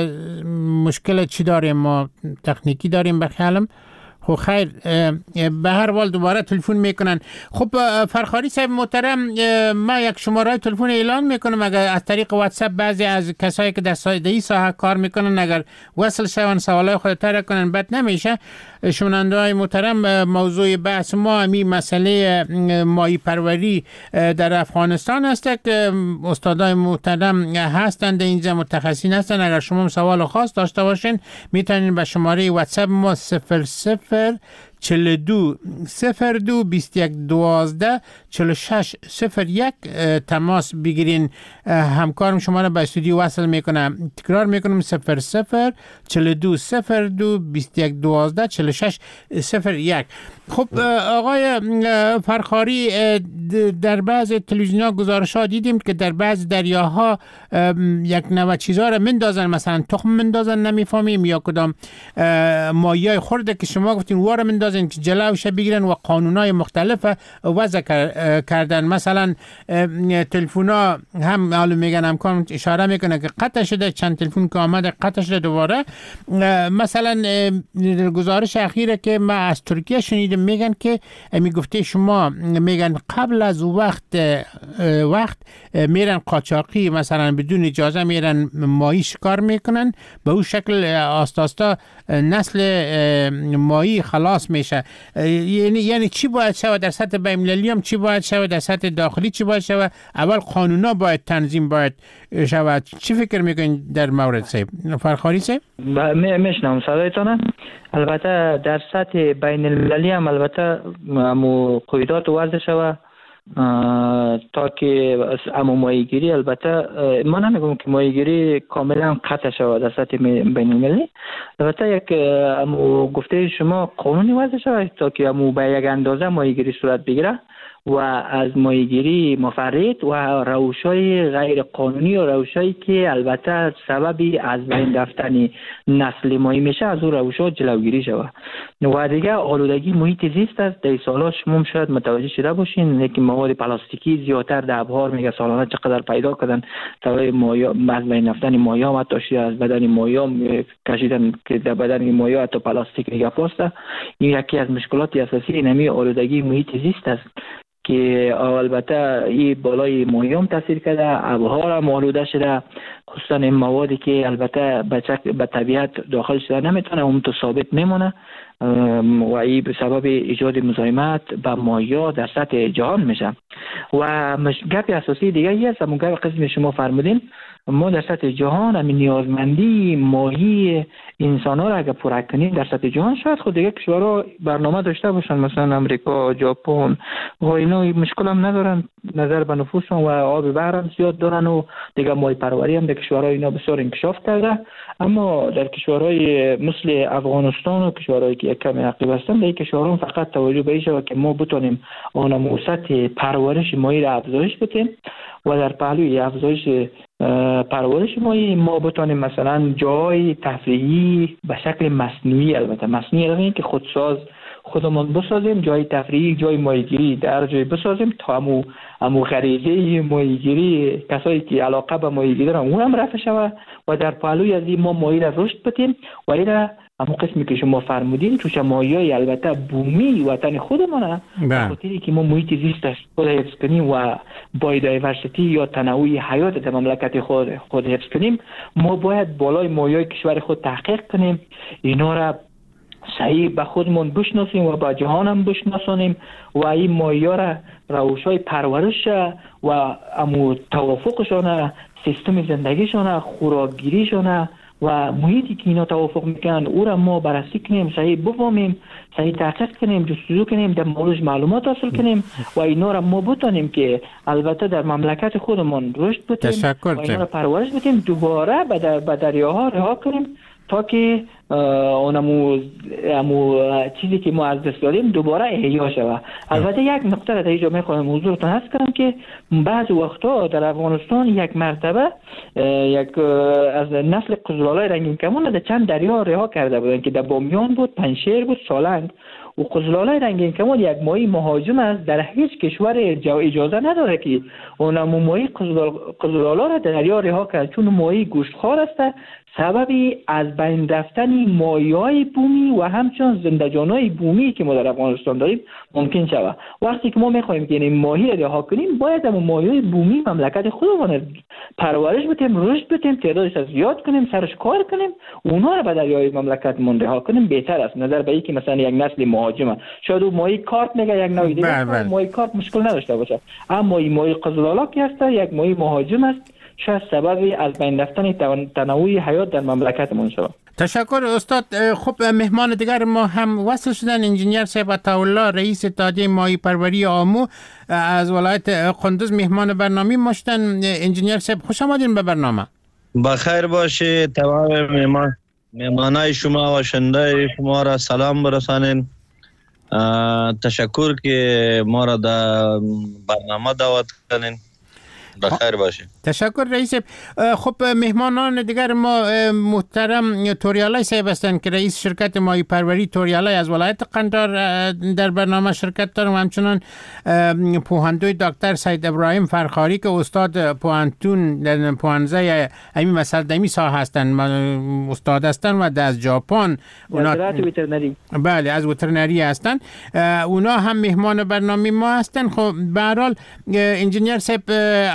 مشکل چی داریم؟ ما تکنیکی داریم بخیالم. خب خیر، به هر حال دوباره تلفن میکنن. خب فرخاری صاحب محترم، ما یک شماره تلفن اعلان میکنم، اگر از طریق واتساپ بعضی از کسایی که در این ساحه کار میکنن اگر وصل شون سوالای خود طرح کنن بد نمیشه. شنونده های محترم، موضوع بحث ما همین مسئله ماهی پروری در افغانستان است که استادای محترم هستند اینجا، متخصصین هستند. اگر شما سوال خاص داشته باشین میتونین به شماره واتساپ ما صفر صفر چهل و دو صفر دو بیست و یک دوازده چهل و شش صفر یک تماس بگیرین. همکارم شما را به استودیو وصل میکنم. تکرار میکنم صفر صفر چهل و دو صفر دو بیست و یک دوازده چهل و شش صفر یک. خب آقای فرخاری، در بعض تلویزیون‌ها گزارش‌ها دیدیم که در بعض دریاها یک نوع چیزا را مندازن، مثلا تخم مندازن، نمیفهمیم یا کدام ماهیای خورده که شما گفتین واره مندازن که جلوش بگیرن و قانونای مختلف وضع کردن. مثلا تلفن‌ها هم معلوم میگن، همکارم اشاره میکنه که قطع شده، چند تلفن که آمده قطع شده دوباره. مثلا گزارش اخیره که ما از ترکیه شنیدم میگن که میگفته شما میگن قبل از وقت وقت میرن قاچاقی، مثلا بدون اجازه میرن ماهی شکار میکنن، به اون شکل آستا آستا نسل ماهی خلاص میشه. یعنی یعنی چی باید شود در سطح بین‌المللی هم، چی باید شود در سطح داخلی، چی باید شود؟ اول قانونا باید تنظیم باید شود. چی فکر میکنین در مورد صاحب فرخاری صاحب؟ میشنم صدایتان. البته در سطح بین المللی هم البته مو قیودات وضع شود تا تا که اما ماهیگیری، البته ما نمیگم که ماهیگیری کاملا قطع شود در سطح بین المللی، البته یک امو گفته شما قانونی وضع شود تا که امو به یک اندازه ماهیگیری صورت بگیره و از ماهیگیری مفرط و روش‌های غیر قانونی و روش‌هایی که البته سببی از بین رفتن نسل ماهی میشه از اون روش‌ها جلوگیری شود. و دیگه آلودگی محیط زیست است. در سال‌ها شما شاید متوجه شده باشین که مواد پلاستیکی زیادتر در ابهار میگه سالانه چقدر پیدا کردن توی مایا از بین رفتن مایا و تاشی از بدن مایا کشیدن که در بدن مایا حتی پلاستیک میگه پاسته. این یکی از مشکلات اساسی نمی آلودگی محیط زیست است که البته این بالای ماهیام تاثیر کرده، ابهار هم آلوده شده، خصوصا این موادی که البته به طبیعت داخل شده نمیتونه اون تو ثابت میمونه و این به سبب ایجاد مزاحمت به ماهی‌ها در سطح جهان میشه. و گپ اساسی دیگه ای است، همون گپ قسم شما فرمودین، ما در سطح جهان همین نیازمندی ماهی انسان ها را اگر پورا کنیم در سطح جهان، شاید خود دیگه کشورها برنامه داشته باشن، مثلا امریکا، ژاپن و اینا مشکل هم ندارن، نظر به نفوسشون و آب بحر هم زیاد دارن و دیگه ماهی پروری هم در کشورهای اینا بسیار انکشاف کرده. اما در کشورهای مثل افغانستان و کشورهایی که کمی عقب هستن، در کشورها فقط توجه به این شود که ما بتونیم آن سطح پرورش ماهی را افزایش بدیم و در پهلوی افزایش پرورش ماهی ما بتونیم مثلا جای تفریحی به شکل مصنوعی، البته مصنوعی یعنی که خودساز خودمون بسازیم، جای تفریحی، جای ماهیگیری در جای بسازیم تا امو امو غریزه ماهیگیری کسایی که علاقه به ماهیگیری دارن اون هم رفع شود و در پهلوی از این ما ماهی را رشد بدیم و این را همون قسمی که شما فرمودین توش ماهی‌های البته بومی وطن خودمونه، به خاطری که ما محیط زیست خود حفظ کنیم و بایودایورسیتی یا تنوع حیات در مملکت خود خود حفظ کنیم، ما باید بالای ماهی‌های کشور خود تحقیق کنیم، اینا را صحیح به خودمون بشناسیم و به جهان هم بشناسانیم و این ماهی‌ها را روش‌های پرورش و امو توافقشان، سیستم زندگیشان، خوراکگیریشان و محیطی که اینا توافق میکنن او را ما بررسی کنیم، صحیح بفهمیم، صحیح تحقیق کنیم، جستجو کنیم، در موردش معلومات حاصل کنیم و اینا را ما بتونیم که البته در مملکت خودمون رشد بدیم و اینا را پرورش بدیم، دوباره به دریاها رها کنیم تا که اونمو امو چیزی که ما از دست دادیم دوباره احیا شود. البته یک نقطه را در اینجا میخواهم حضورتون هست کنم که بعض وقتا در افغانستان یک مرتبه یک از نسل قزلالای رنگین کمان در چند دریا رها کرده بودن که در بامیان بود، پنشیر بود، سالنگ و قزلالای رنگین کمان یک ماهی مهاجم است، در هیچ کشور اجازه نداره که اونمو ماهی قزلالا را در دریا رها کرد، چون ماهی گوشتخوار است، سببی از بین رفتن ماهی‌های بومی و همچنین زنده‌جان‌های بومی که ما در افغانستان داریم ممکن شود. وقتی که ما می‌خوایم که این ماهی را رها کنیم، باید هم ماهی‌های بومی مملکت خودمون پرورش بدیم، رشد بدیم، تعدادش را زیاد کنیم، سرش کار کنیم، اونها را به دریای مملکتمون رها کنیم بهتر است. نظر به اینکه مثلا یک نسل مهاجم شاید اون ماهی کارپ میگه یک نوعی دیگه ماهی کارپ مشکل نداشته باشه، اما این ماهی قزلالا که هست یک ماهی مهاجم است، شاید سببی از بین رفتن تنوع حیات در مملکتمون شود. تشکر استاد. خب مهمان دیگر ما هم وصل شدن، انجینیر صاحب عطاالله رئیس اتحادیه ماهی پروری آمو از ولایت قندوز مهمان برنامه ما شدن. انجینیر صاحب خوش آمدین به برنامه. بخیر باشی. تمام مهمان مهمانای شما و شنونده شما را سلام برسانیم. تشکر که ما را در برنامه دعوت کردین. بخیر باشه. تشکر رئیس. خب مهمانان دیگر ما محترم توریالای صاحب هستند که رئیس شرکت ماهی پروری توریالای از ولایت قندهار در برنامه شرکت دارم، همچنان پوهندوی دکتر سید ابراهیم فرخاری که استاد پوهنتون در پوهنزه امی مسردمی ساحه هستند، استاد هستند و از ژاپن اونا بله از وترنری هستند، اونا هم مهمان برنامه ما هستند. خب به هر حال انجینیر صاحب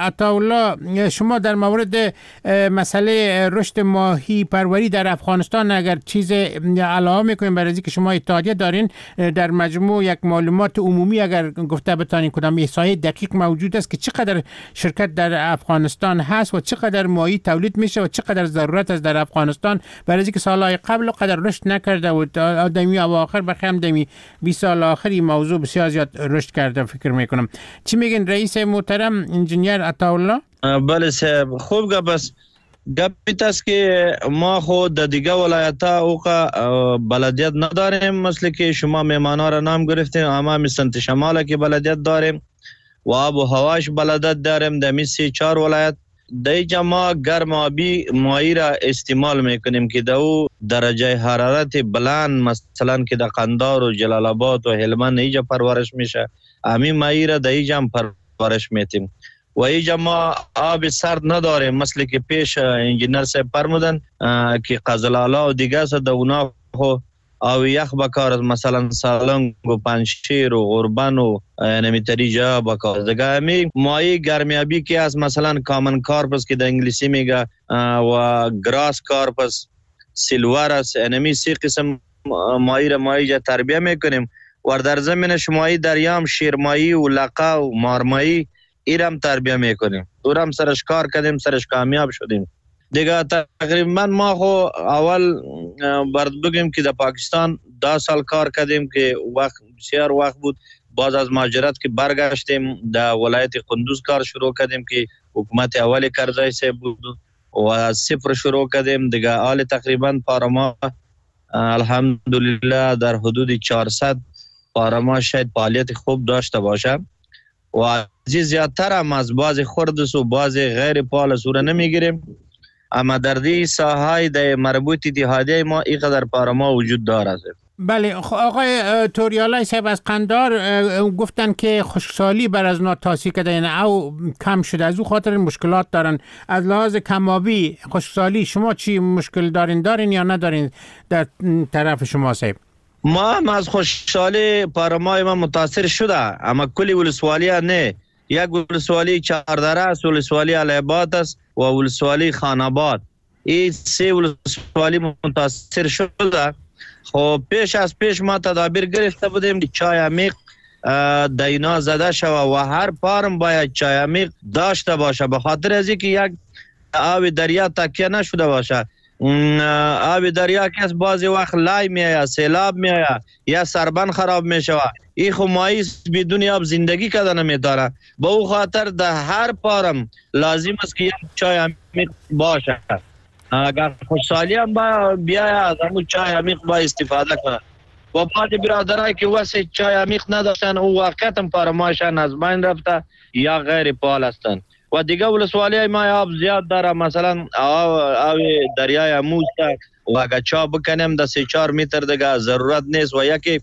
عطاالله، شما در مورد مسئله رشد ماهی پروری در افغانستان اگر چیز علاوه میکنیم برای اینکه شما اتحادیه دارین، در مجموع یک معلومات عمومی اگر گفته بتانین کدام احصایه دقیق موجود است که چقدر شرکت در افغانستان هست و چقدر ماهی تولید میشه و چقدر ضرورت است در افغانستان، برای اینکه سالهای قبل قدر رشد نکرده و دمی اواخر بخیم دمی بیست سال آخری موضوع بسیار زیاد رشد کرده فکر میکنم. چی میگن رئیس محترم انجینیر عطاالله؟ بله صاحب، خوب گپ است. گپ است که ما خود در دیگه ولایت ها اوقا بلدیت نداریم، مثل که شما میمانا را نام گرفتین، اما مثل شمال که بلدیت داریم و آب و هواش بلدیت داریم. در سی چهار ولایت دیجا ما گرم آبی ماهی را استعمال میکنیم که دو درجه حرارت بلند مثلا که در قندار و جلال آباد و هلمند ایجا پرورش میشه، همین ماهی را دیجا هم پرورش میتیم و ایجا ما آب سرد نداریم مثل که پیش انجینر صاحب فرمودن که قزلالا و دیگه است در اونا خو آب یخ بکار مثلا سالنگ و پنشیر و غربن و نمیتری جا بکار دیگه. همی ماهی گرمیابی که از مثلا کامن کارپس که در انگلیسی میگه و گراس کارپس سیلور است، انمی سی قسم ماهی را ماهی جا تربیه میکنیم و در زمینش ماهی دریام شیرماهی و لقا و مارماهی ایرم تربیه میکنیم. اورم سرش کار کردیم، سرش کامیاب شدیم دیگه. تقریبا ما خو اول برد بگیم که در پاکستان ده سال کار کردیم که وقت بسیار وقت بود. باز از مهاجرت که برگشتیم در ولایت قندوز کار شروع کردیم که حکومت اولی کرزی صاحب بود و از صفر شروع کردیم دیگه. حال تقریبا پارما الحمدلله در حدود چهارصد پارما شاید فعالیت خوب داشته باشه و از زیادتر هم از بعض خردس و بعض غیر فعال سوره نمیگیریم، اما در دی ساحای در مربوط اتحادیه ما اینقدر پارما وجود دارد. بله آقای توریالای صاحب از قندار گفتن که خشکسالی بر از ناتاسی کردن او کم شده، از او خاطر مشکلات دارن. از لحاظ کمابی خشکسالی شما چی مشکل دارین دارین یا ندارین در طرف شما صاحب؟ ما هم از خشکسالی پارمای ما متاثر شده، اما کلی ولسوالی نه. یک ولسوالی چهاردره است، ولسوالی علیباد است و ولسوالی خاناباد. این سه ولسوالی متاثر شده. خب پیش از پیش ما تدابیر گرفته بودیم که چای عمیق دینا زده شود و هر پارم باید چای عمیق داشته باشه، به خاطر از اینکه یک آب دریا تکیه نشده باشه. آب دریا که از بعضی وقت لای میآید، سیلاب میآید یا سربن خراب میشود. این خو ماهی بدون آب زندگی کردن نمیتونه. به او خاطر در هر پارم لازم است که یک چای عمیق باشه. اگر خوشحالی هم با بیاید از همون چای عمیق با استفاده کنه. و بعضی برادرایی که واسه چای عمیق نداشتن او واقعیت هم پارمایشان از بین رفته یا غیر فعال هستند. و دیگه ولسوالی ما آب زیاد داره، مثلا آب دریای اموز و اگر چا بکنیم در سه چهار متر دیگه ضرورت نیست. و یکی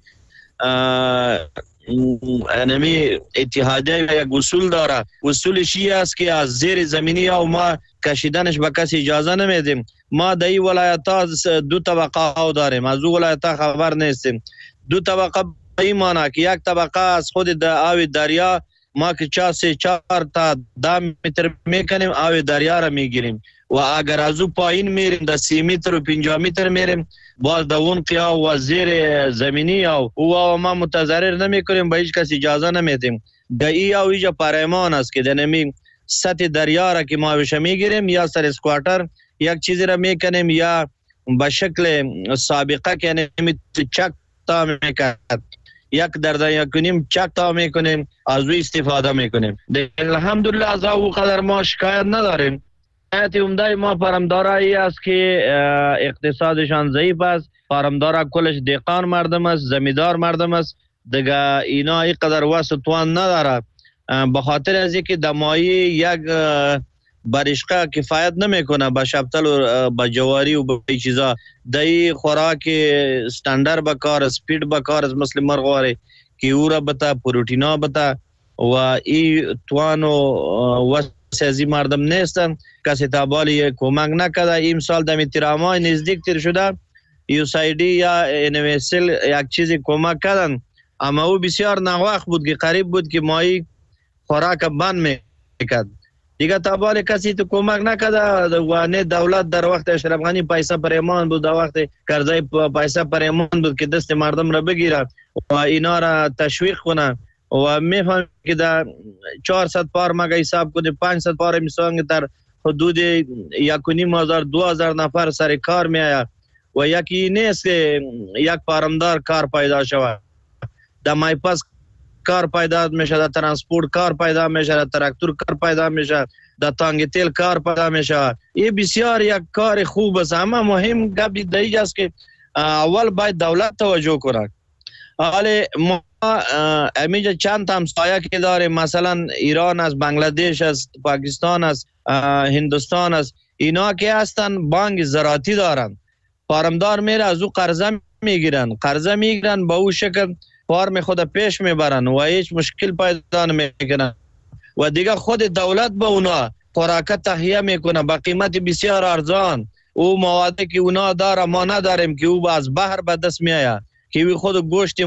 انمی اتحادیه یک اصول داره، اصولش این است که از زیر زمینی او ما کشیدنش به کسی اجازه نمیدیم. ما در این ولایت ها دو طبقه ها داریم، از او ولایت ها خبر نیستیم. دو طبقه به این معنی که یک طبقه از خود در آب دریا ما که چا سه چهار تا ده متر میکنیم آب دریا را میگیریم و اگر از او پایین میریم در سی متر و پنجاه متر میریم باز در اون قیا و زیر زمینی او او ما متضرر نمیکنیم، به هیچ کس اجازه نمیدیم. در ای او ایجا پریمان است که در نمی سطح دریا را که ما بشه میگیریم یا سر اسکواتر یک چیزی را میکنیم یا به شکل سابقه که نمی چک تا میکرد یک در یک کنیم چک تا میکنیم از او استفاده میکنیم. الحمدلله از او قدر ما شکایت نداریم. شکایت عمده ما پرمدارایی است که اقتصادشان ضعیف است. پرمدارا کلش دیقان مردم است، زمیدار مردم است دیگه. اینا این قدر واسه توان نداره به خاطر از اینکه دمایی یک برشقه کفایت نمیکنه به شبتل و به جواری و به چیزا. دایی خوراک استاندر بکار، سپید بکار است مثل مرغواری که او را بتا پروتینا بتا و ای توان و وسیزی مردم نیستن. کسی تابالی کمک نکده. این سال دمی تیرامای نزدیک تیر شده یو سایدی یا انویسل یک چیزی کمک کردن، اما او بسیار ناوخت بود که قریب بود که مایی خوراک بند میکرد دیگه تا بال کسی تو کمک نکرده و نه دولت در وقت اشرف غنی پیسه پریمان بود، در وقت کرزی پیسه پریمان بود که دست مردم را بگیره و اینا را تشویق کنه و میفهم که در چهارصد پار مگه حساب کنه پانصد پار میسانگ در حدود یک و نیم هزار دو هزار نفر سر کار میآید و یکی نیست که یک پارمدار کار پیدا شود، در مایپاس کار پیدا میشه، در ترانسپورت کار پیدا میشه، در تراکتور کار پیدا میشه، در تانگ تیل کار پیدا میشه. این بسیار یک کار خوب است، اما مهم گپ دیگه است که اول باید دولت توجه کنه. حالا ما امیجا چند همسایه که داریم، مثلا ایران است، بنگلادش است، پاکستان است، هندوستان است، اینا که هستن بانک زراعتی دارن، فارمدار میره از او قرضه میگیرن قرضه میگیرن با او شکل فارم خود پیش میبرن و هیچ مشکل پیدا نمیکنن و دیگه خود دولت به اونا خوراک تهیه میکنه با قیمت بسیار ارزان. او موادی که اونا داره ما نداریم که او از بحر به دست میآید، که خود گوشت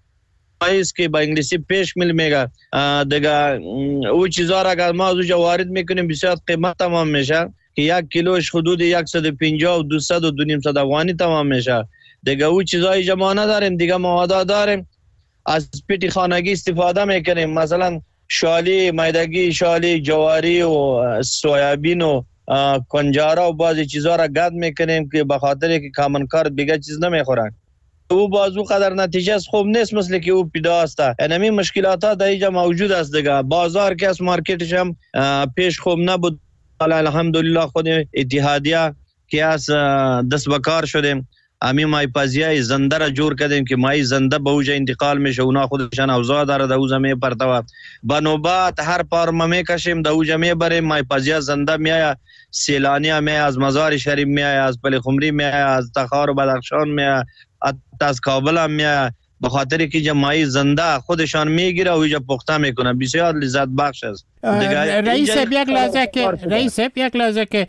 مایز که با انگلیسی پیش میل میگه دیگه او چیزا را اگر ما از اوجا وارد میکنیم بسیار قیمت تمام میشه که یک کیلوش حدود صد و پنجاه و دویست و دو نیم صد افغانی تمام میشه. دیگه او چیزای جمع نداریم، دیگه مواد داریم از پیتی خانگی استفاده میکنیم، مثلا شالی میدگی، شالی جواری و سویابین و کنجارا و بعضی چیزا را گد میکنیم که به خاطر که کامنکار دیگه چیز نمیخورن. او بازو قدر نتیجه خوب نیست مثل که او پیدا است. اینمی مشکلات ها در اینجا موجود است دیگه. بازار که از مارکتش هم پیش خوب نبود، الحمدلله خود اتحادیه که از دست بکار شدیم، امی مای پزیای زنده را جور کردیم که مای زنده به اوجا انتقال میشه، اونا خودشان اوضاع داره در اوجا میپرتوه بنوبات هر پارما میکشیم در اوجا میبریم، مای پزیا زنده میآید، سیلانی میآید، از مزار شریف میآید، از پل خمری میآید، از تخار و بدخشان میآید، از کابل هم میآید، به خاطر که جمعی زنده خودشان میگیره و اوجا پخته میکنه، بسیار لذت بخش است. رئیس یک لحظه که رئیس یک لحظه که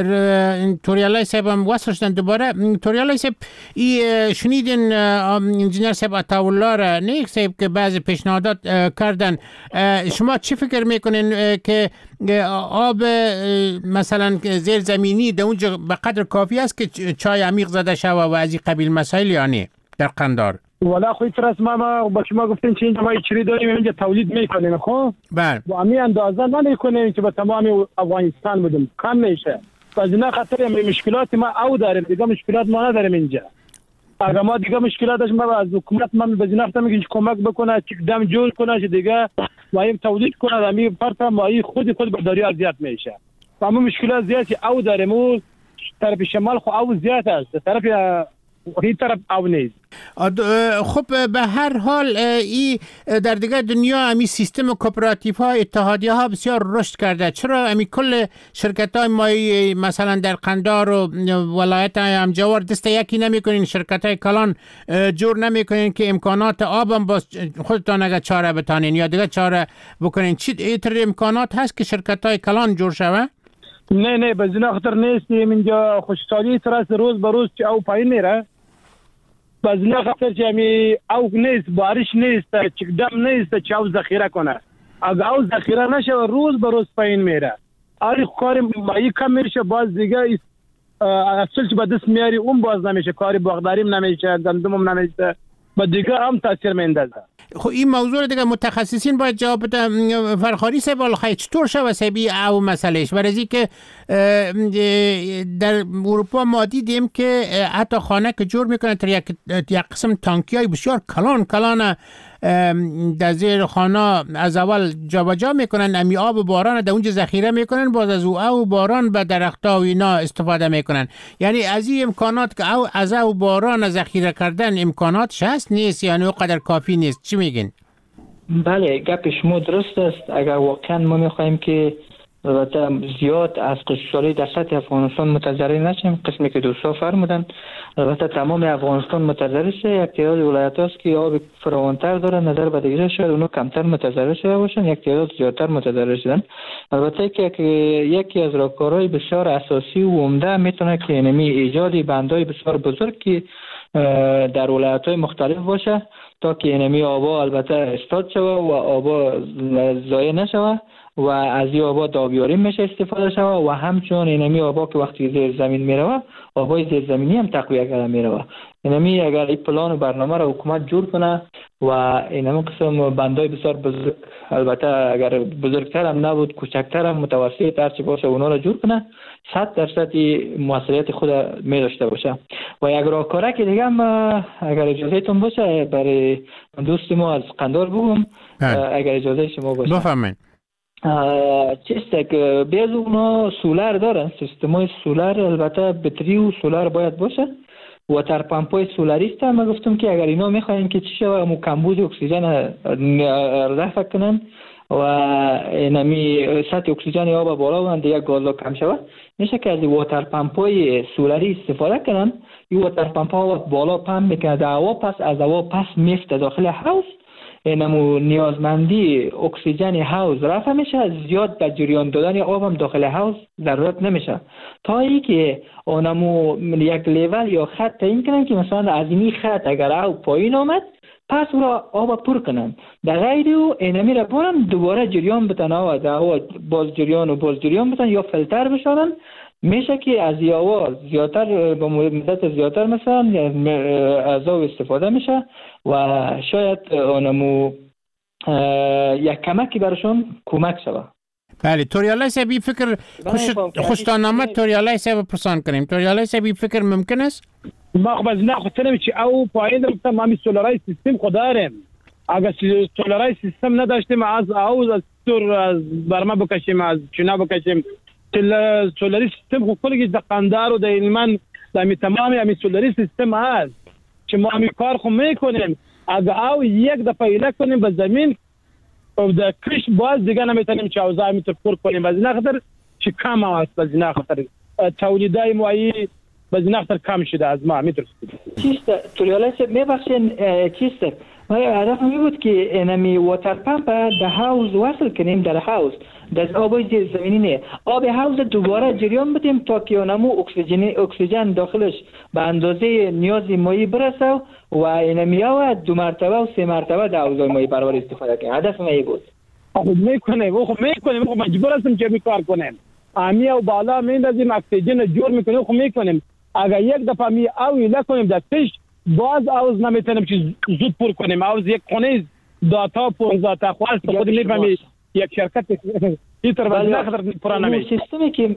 توریالای صاحب هم وصل شدن دوباره. توریالای صاحب ای شنیدین انجینر صاحب عطاالله را نیک صاحب که بعض پیشنهادات کردن، شما چی فکر میکنین که آب مثلا زیر زمینی در اونجا به قدر کافی است که چای عمیق زده شوه و از این قبیل مسائل یا نه در قندار؟ والا خوی ترس ما ما با شما گفتین که اینجا ما چری داریم اینجا تولید میکنیم، خب بله و امی اندازه نمیکنیم که به تمام افغانستان بدیم، کم میشه. از اینا خاطر این مشکلات ما او داریم، دیگه مشکلات ما نداریم اینجا. اگر ما دیگه مشکلاتش ما از حکومت ما به جناح میگیم کمک بکنه، چک دم جور کنه، دیگه ما تولید کنه، امی فرت ما خود خود به دریا زیاد میشه. اما مشکلات زیادی او داریم، او طرف شمال خو او زیاد است، طرف این طرف او نیست. خب به هر حال ای در دیگه دنیا امی سیستم کوپراتیف ها اتحادیه ها بسیار رشد کرده، چرا امی کل شرکت های مایی مثلا در قندار و ولایت هم جوار دست یکی نمی کنین، شرکت های کلان جور نمی کنین که امکانات آبم باز خودتان اگر چاره بتانین یا دیگه چاره بکنین؟ چی ایتر امکانات هست که شرکت های کلان جور شوه؟ نه نه به زنا خطر نیستیم اینجا، خوشحالی ترس روز به روز که او پایین میره، به زنا خطر که همی او نیست، بارش نیست، چکدم نیست که او ذخیره کنه. اگه او ذخیره نشه روز به روز پایین میره، آری کاری مایی کم میشه، باز دیگه اصل که به دست میاری اون باز نمیشه، کاری باغداریم نمیشه، گندمم نمیشه، با دیگه هم تاثیر میندازه. خب این موضوع دیگه متخصصین باید جواب بدن. فرخاری صاحب الخیر چطور شوه سبی او مسئلهش؟ برای که در اروپا ما دیدیم که حتی خانه که جور میکنه تر یک, یک قسم تانکی های بسیار کلان کلان در زیر خانه از اول جابجا میکنن، امی آب باران در اونجا ذخیره میکنن، باز از او او باران به درخت‌ها و اینا استفاده میکنن. یعنی از این امکانات که او از او باران ذخیره کردن امکاناتش هست نیست، یعنی او قدر کافی نیست. چی میگین؟ بله گپ شما درست است. اگر واقعا ما میخوایم که البته زیاد از قشرهای در سطح افغانستان متضرر نشیم، قسمی که دوستا فرمودن، البته تمام افغانستان متضرر شه، یک تعداد ولایت هست که آب فراوانتر داره، نظر به دیگه شاید اونو کمتر متضرر شده باشن، یک تعداد زیادتر متضرر شدن. البته که یکی از راهکارهای بسیار اساسی و عمده میتونه که اینمی ایجاد بندهای بسیار بزرگ که در ولایت‌های مختلف باشه تا که اینمی آبا البته استاد شوه و آبا ضایع نشوه و از این آبا دابیاری میشه استفاده شود و همچون اینمی آبا که وقتی زیر زمین میروه آبای زیر زمینی هم تقویه کرده میروه. اینمی اگر این پلان و برنامه را حکومت جور کنه و اینمی قسم بندای بسیار بزرگ، البته اگر بزرگتر هم نبود کوچکتر هم متوسط هرچی باشه اونا را جور کنه، صد درصد موثریت خود می داشته باشه. و یک راهکاره که دیگه هم اگر اجازه تون باشه برای دوست ما از قندار بگم، اگر اجازه شما باشه بفرمایید. چیسته که بیز اونا سولار دارن، سیستمای سولار، البته بطری و سولار باید باشه. واتر پمپای سولاریست هم گفتم که اگر اینا میخواین که چی شوه مو کمبود اکسیژن رفع کنن و اینمی سطح اکسیژن آب بالا بند دیگه گازا کم شوه، میشه که از واتر پمپای سولاری استفاده کنن. این واتر پمپ ها بالا پمپ میکنه در هوا، پس از هوا پس میفته داخل حوض، اینمو نیازمندی اکسیژن حوض رفع میشه، زیاد در جریان دادن آب هم داخل حوض ضرورت نمیشه، تا ای که اونمو یک لیول یا خط تعیین کنن که مثلا از این خط اگر آب پایین آمد پس او را آب پر کنن، در غیر او اینمی را برن دوباره جریان بتن آب در هوا، باز جریان و باز جریان بتن یا فیلتر بشارن، میشه که از هوا زیادتر با مدت زیادتر مثلا از آب استفاده میشه و شاید اونمو یک کمکی برشون کمک شود. بله توریالای صاحب فکر خوش خوشتان آمد. توریالای صاحب پرسان کنیم. توریالای صاحب فکر ممکن است؟ ما خب از نه خودم چی او پایین دارم ما می سولارای سیستم خود داریم. اگر سولارای سیستم نداشتیم از او از تور از برما بکشیم از چنا بکشیم سولاری سیستم خود کلی در قندار و در علمان در می تمامی همی سولاری سیستم هست که ما همی کار خود میکنیم. اگر او یک دفعه ایله کنیم به زمین و در کش باز دیگه نمیتونیم چه اوضاع میتر پر کنیم. بعضی نخطر چه کم هست، بعضی نخطر تولیدای موایی بعضی نخطر کم شده از ما میتر. چیست توریاله سب میبخشین چیست هدف می بود که اینمی واتر پمپ در حوض وصل کنیم، در حوض در آب زیر زمینی نه آب حوض دوباره جریان بدیم تا که اونمو اکسیژن اکسیژن داخلش به اندازه نیاز مایی برسه و اینمی ها دو مرتبه و سه مرتبه در حوض مایی پروری استفاده کنیم. هدف می بود. خب میکنیم و خب میکنیم خب مجبور هستیم که بیکار کنیم. امی و بالا میندازیم اکسیژن جور میکنیم خب میکنیم. اگر یک دفعه می او ایله کنیم در تش باز آوز نمیتونیم چیز زود پر کنیم. آوز یک خونه داتا پونزده تا خواست خود میفهمی یک شرکت ایتر باز نخطر پرا نمیشه. سیستمی که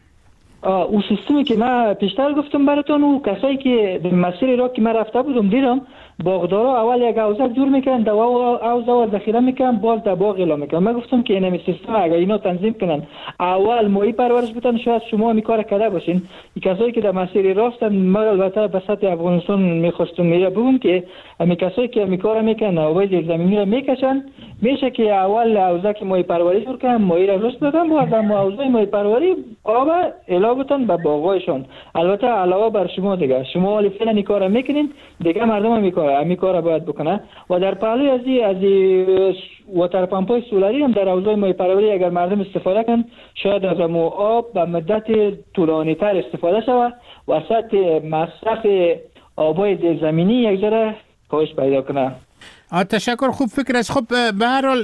او سیستمی که من پیشتر گفتم براتون، او کسایی که مسیر را که من رفته بودم دیدم باغدارا اول یک حوضه جور میکنن، دوا حوضه ذخیره میکنن، باز در باغ اعلام میکنن. من گفتم که این سیستم اگر اینا تنظیم کنن اول ماهی پرورش بتن شاید شما می کار کرده باشین. این کسایی که در مسیر راستن، من البته به سطح افغانستان میخواستم میره بگم که می کسایی که می کار میکنن آبای زیر زمینی را میکشن، میشه که اول حوضه که ماهی پروری جور کنن، ماهی را رشد بدن، باز در حوضه ماهی پروری آب اعلام بتن به باغایشون. البته علاوه بر شما دیگه شما ولی فعلا این کارا میکنین، دیگه مردم هم میکنن همین کارا باید بکنه. و در پهلوی از این از واتر پمپای سولاری هم در حوضای ماهی پروری اگر مردم استفاده کن شاید از مو آب به مدت طولانی تر استفاده شود و سطح مصرف آبای زیر زمینی یک ذره کاهش پیدا کنه. تشکر، خوب فکر است. خب به هر حال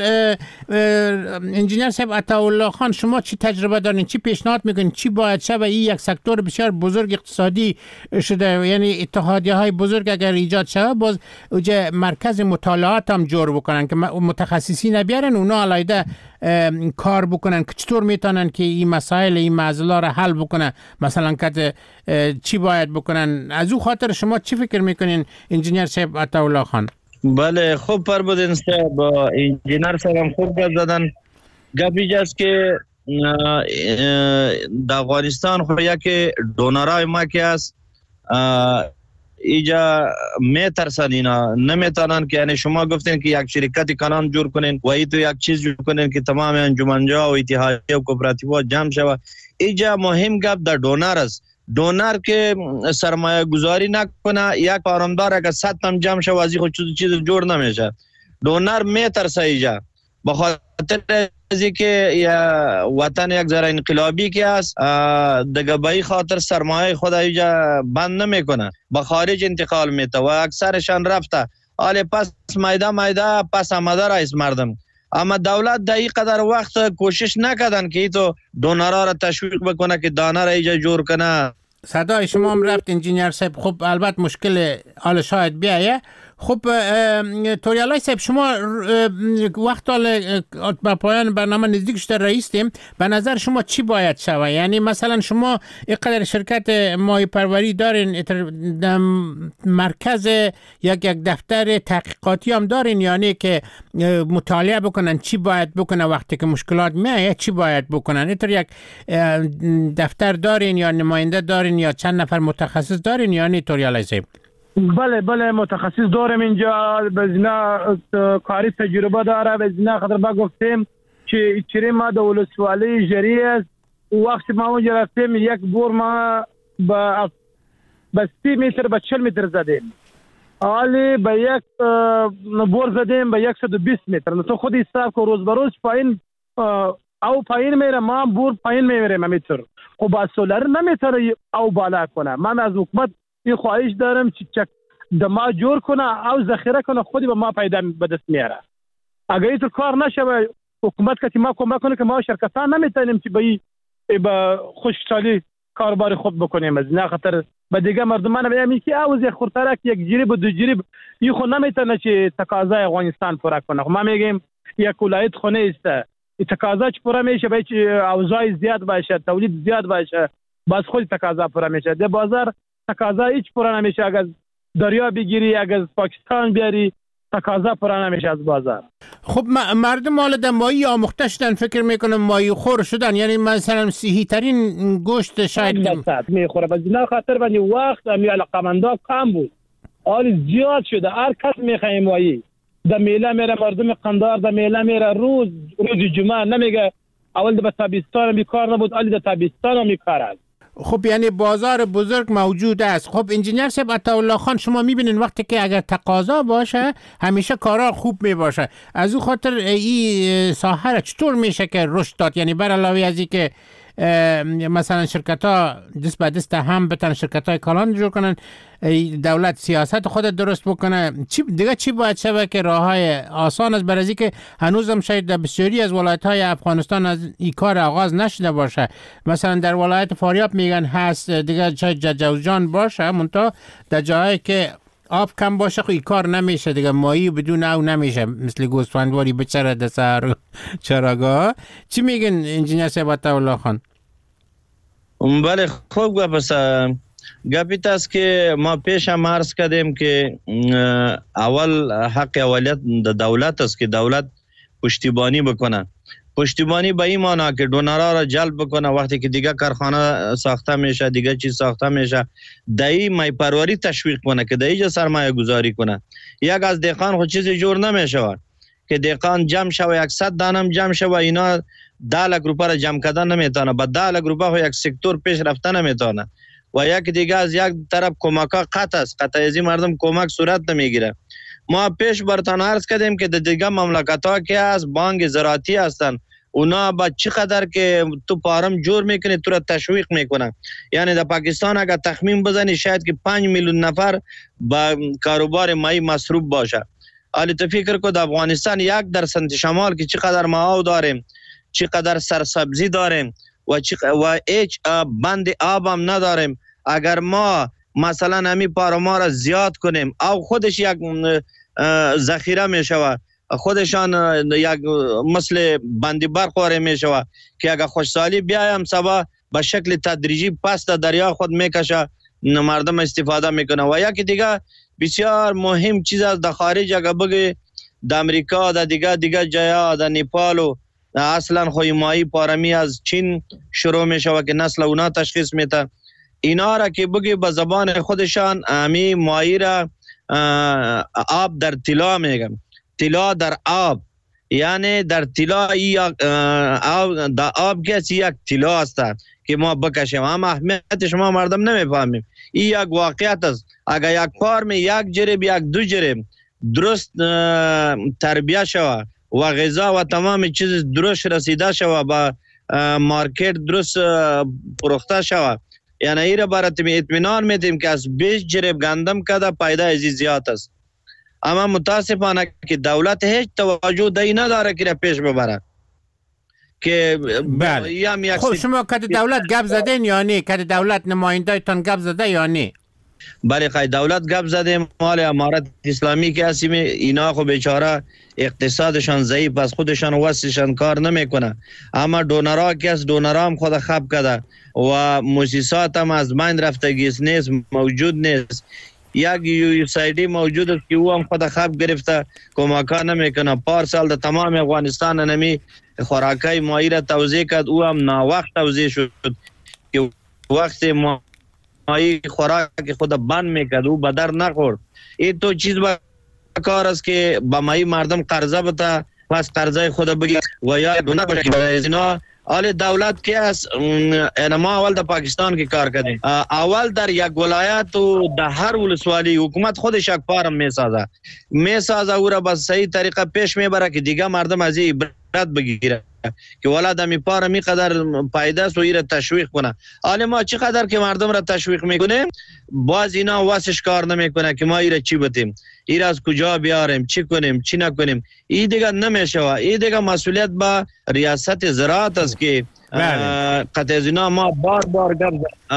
انجینیر صاحب عطاالله خان، شما چی تجربه دارین؟ چی پیشنهاد میکنین؟ چی باید شه؟ این یک سکتور بسیار بزرگ اقتصادی شده، یعنی اتحادیه های بزرگ اگر ایجاد شه باز اوجا مرکز مطالعات هم جور بکنن که متخصصین بیارن اونا علیده کار بکنن که چطور میتونن که این مسائل این معضله را حل بکنن. مثلا که چی باید بکنن؟ از او خاطر شما چی فکر میکنین انجینیر صاحب عطاالله خان؟ بله خوب پربودین صاحب، انجینیر صاحب هم خوب گفت زدن. گپ اینجاست که در افغانستان خو یکی دونرای ما که است ایجا میترسن، اینا نمیتونن که یعنی شما گفتین که یک شرکتی کنان جور کنین و ای تو یک چیز جور کنین که تمام انجمنجا و اتحادیه و کوپراتیوها جمع شود. ایجا مهم گپ در دونر است. دونر که سرمایه گذاری نکنه، یک کارمندار اگر صد هم جمع شود از این چیز چیز جور نمیشه. دونر میترسه ایجا بخاطر ازی که وطن یک ذره انقلابی که است دیگه به این خاطر سرمایه خود ایجا بند نمیکنه، به خارج انتقال میته و اکثرشان رفته. حالا پس میده میده پس آمده رئیس مردم اما دولت در این قدر وقت کوشش نکردن که تو دونرها را تشویق بکنه که دانه را اینجا جور کنه. صدای شما هم رفت انجینیر صاحب. خب البته مشکل حال شاید بیایه. خب توریالای صاحب، شما وقت حال به پایان برنامه نزدیک شده رئیسیم، به نظر شما چی باید شود؟ یعنی مثلا شما اینقدر شرکت ماهی پروری دارین، مرکز یک یک دفتر تحقیقاتی هم دارین، یعنی که مطالعه بکنن چی باید بکنن وقتی که مشکلات میایه، چی باید بکنن. اینطور یک دفتر دارین یا نماینده دارین یا چند نفر متخصص دارین؟ یعنی توریالای صاحب بله بله متخصص دارم اینجا، بزنا کاری تجربه داره. بزنا خاطر با گفتیم که چیره ما در ولسوالی جری است. وقتی ما اونجا رفتیم یک بور ما با با سی متر با چهل متر زدیم، حالی با یک بور زدیم با صد و بیست متر. تو خود حساب کن روز بروز پایین او پایین میره، ما بور پایین میره متر. خب با سولر نمیتونه او بالا کنه. من از حکومت این خواهش دارم که چک دما جور کنه او ذخیره کنه، خودی به ما پیدا به دست میاره. اگر این کار نشه حکومت که ما کمک کنه که ما شرکتان نمیتونیم که به به خوشحالی کاربار خود بکنیم. از نه خاطر به دیگه مردمان میگن که اوز یک خورترک یک جریب و دو جریب این خود نمیتونه که تقاضای افغانستان پورا کنه. ما میگیم یک ولایت خونه است، این تقاضا چه پورا میشه باید اوضاع زیاد باشه، تولید زیاد باشه، باز خود تقاضا پورا میشه. در بازار تقاضا هیچ پورا نمیشه. اگر دریا بگیری، اگر پاکستان بیاری، تقاضا پورا نمیشه از بازار. خب مردم مال در ماهی آموخته شدن، فکر میکنم ماهی خور شدن، یعنی مثلا صحی ترین گوشت شاید میخوره. بس اینا خاطر بنی وقت امی علاقمندا کم بود، حال زیاد شده. هر کس میخواه ماهی. در میله میره مردم قندار، در میله میره روز روز جمعه نمیگه. اول در تابستان می کار نبود، حالی در تابستان می کار است. خب یعنی بازار بزرگ موجود است. خب انجینیر صاحب عطاالله خان، شما میبینین وقتی که اگر تقاضا باشه همیشه کارا خوب میباشه. از او خاطر این ساحه چطور میشه که رشد داد؟ یعنی بر علاوه از این که مثلا شرکت ها دست به دست هم بتن شرکت های کلان جور کنن، دولت سیاست خود درست بکنه، چی دیگه چی باید شود که راه های آسان است؟ برای که هنوزم شاید در بسیاری از ولایت های افغانستان از این کار آغاز نشده باشه. مثلا در ولایت فاریاب میگن هست، دیگه شاید جوزجان باشه، منتها در جایی که آب کم باشه خو این کار نمیشه دیگه. ماهی بدون او نمیشه، مثل گوسفندواری بچره در سر چراگاه. چی میگن انجینیر صاحب عطاالله خان؟ بله خوب گپ است. گپیت است که ما پیش هم عرض کردیم که اول حق اولیت دولت است که دولت پشتیبانی بکنه. پشتیبانی به این معنی که دونرها را جلب بکنه. وقتی که دیگه کارخانه ساخته میشه، دیگه چیز ساخته میشه، دایی ماهی پروری تشویق کنه که دایی سرمایه گذاری کنه. یک از دهقان خود چیزی جور نمیشه که دهقان جمع شوه صد دانم جمع شوه، اینا ده لک روپه را جمع کردن نمیتونه، با ده لک روپه خو یک سکتور پیش رفتن نمیتونه. و یک دیگه از یک طرف کمکا قطع است، قطع ازی مردم کمک صورت نمیگیره. ما پیش برتان عرض کردیم که دیگه مملکت ها که از بانک زراعتی هستن، اونا با چقدر که تو پارم جور میکنی تو را تشویق میکنن. یعنی در پاکستان اگر تخمین بزنی شاید که پنج میلیون نفر با کاروبار ماهی مصروف باشه. حالی تو فکر کو در افغانستان یک درصد شمال که چقدر ما داریم، چقدر سرسبزی داریم و چقدر و هیچ بند آب هم نداریم. اگر ما مثلا همی پارما را زیاد کنیم او خودش یک ذخیره میشود، خودشان یک مثل بندی برخواره میشود که اگر خوشسالی بیایم سبا به شکل تدریجی پس در دریا خود میکشه، مردم استفاده میکنه. و یکی دیگه بسیار مهم چیز از در خارج اگر بگی در امریکا، در دیگه دیگه جایا، در نیپال و اصلا خوی ماهی پارمی از چین شروع میشه که نسل اونا تشخیص میده. اینا را که بگی به زبان خودشان امی ماهی را آب در طلا میگم، طلا در آب، یعنی در طلا آب در آب کسی یک طلا است که ما بکشیم. اما اهمیت شما مردم نمیفهمیم. این یک واقعیت است. اگر یک پارم یک جریب یک دو جریب درست تربیه شوه و غذا و تمام چیز درست رسیده شوه، با مارکت درست پروخته شوه، یعنی این را برای اطمینان میدیم که از بیست جریب گندم کده پیدا ازی زیاد است. اما متاسفانه که دولت هیچ توجه دهی نداره که پیش ببره که بله. خب شما که دولت گپ زدین یا نه؟ که دولت نماینده‌تان گپ زده یا نه؟ بله خیلی دولت گپ زده، مال امارت اسلامی که هستیم اینا خب بیچاره اقتصادشان ضعیف است، خودشان واسشان کار نمیکنه، اما دونرها که از دونرها هم خود خب کرده و مؤسسات هم از بین رفتگیست نیست، موجود نیست. یک یو سایدی موجود است که او هم خود خب گرفته، کمکا نمیکنه. پارسال در تمام افغانستان نمی خوراکای مایی را توزیع کرد، او هم ناوقت توزیع شد که وقت ما مایی خوراک خود بند میکرد، او بدر نخورد. این تو چیز با کار است که با مایی مردم قرضه بده، پس قرضه خود بگیر و یا دونه بشه. حال دولت که است، ما اول در پاکستان که کار کردیم، اول در یک ولایت و در هر ولسوالی حکومت خودش یک فارم میسازه میسازه او را با صحیح طریقه پیش میبره که دیگه مردم از این عبرت بگیره که ولاد می پاره می قدر پایداست و این را تشویق کنه. حال ما چقدر که مردم را تشویق میکنیم باز اینا واسش کار نمیکنه که ما این را چی بتیم، این را از کجا بیاریم، چی کنیم چی نکنیم. این دیگه نمیشه. این دیگه مسئولیت با ریاست زراعت است که قطع از اینا ما بار بار گپ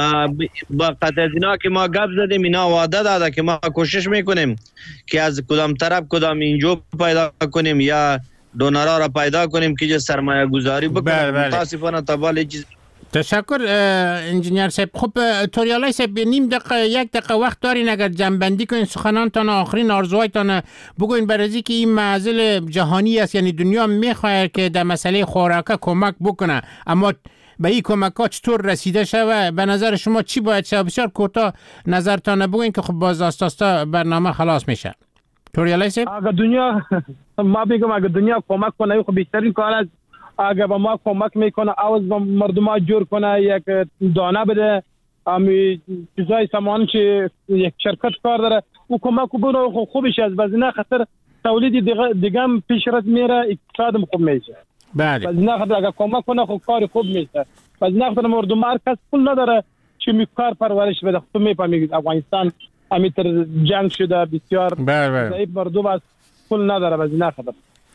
با قطع از اینا که ما گپ زدیم، اینا وعده داده که ما کوشش میکنیم که از کدام طرف کدام اینجا پیدا کنیم یا دونرها را پیدا کنیم که سرمایه گذاری بکنیم. متاسفانه تا بالا چیز. تشکر انجینیر صاحب. خب توریالای صاحب نیم دقیقه یک دقیقه وقت دارین اگر جنبندی کنین سخنانتان، آخرین آرزوهایتان بگوین برای که این معضل جهانی است، یعنی دنیا میخواد که در مسئله خوراک کمک بکنه، اما به این کمک ها چطور رسیده شود؟ به نظر شما چی باید شود؟ بسیار کوتاه نظرتان بگوین که خب باز آستاستا برنامه خلاص میشه. توریالای صاحب اگر دنیا ما بگم اگر دنیا کمک کنه خب بیشترین کار است. اگر به ما کمک میکنه آواز به مردم ها جور کنه، یک دانه بده، امی چیزای سامان که یک شرکت کار داره او کمک کنه خوبش است. باز نه خاطر تولید دیگه دیگه هم پیش رفت میره، اقتصادم خوب میشه. بله. باز نه خاطر اگر کمک کنه خب کار خوب میشه. باز نه خاطر مردم هر کس پول نداره چه میکار پرورش بده. تو میفهمید افغانستان امیتر جنگ شده بسیار ضعیف مردم است، پول نداره. باز نه خاطر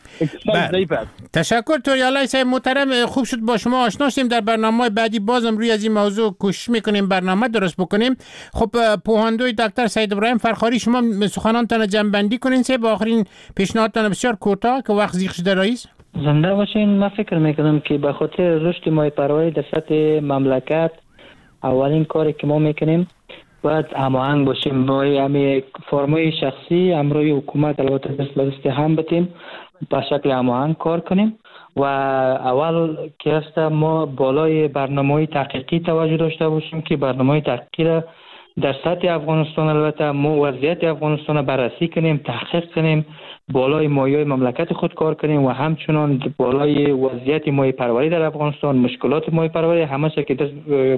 تشکر توریالای صاحب محترم. خوب شد با شما آشنا شدیم. در برنامه بعدی بازم روی از این موضوع کوشش میکنیم برنامه درست بکنیم. خب پوهاندوی دکتر سید ابراهیم فرخاری شما سخنانتان جنبندی کنین سه با آخرین پیشنهادتان بسیار کوتاه که وقت زیغ شده رئیس. زنده باشین. من فکر میکنم که به خاطر رشد ماهی پروری در سطح مملکت اولین کاری که ما میکنیم باید هماهنگ باشیم با همه فرمای شخصی امروی حکومت البته دست به دست هم بتیم به شکل هماهنگ کار کنیم و اول که است ما بالای برنامه‌های تحقیقی توجه داشته باشیم که برنامه‌های تحقیقی را در سطح افغانستان البته ما وضعیت افغانستان را بررسی کنیم، تحقیق کنیم، بالای مایه‌های مملکت خود کار کنیم و همچنان بالای وضعیت ماهی پروری در افغانستان، مشکلات ماهی پروری همه چیز که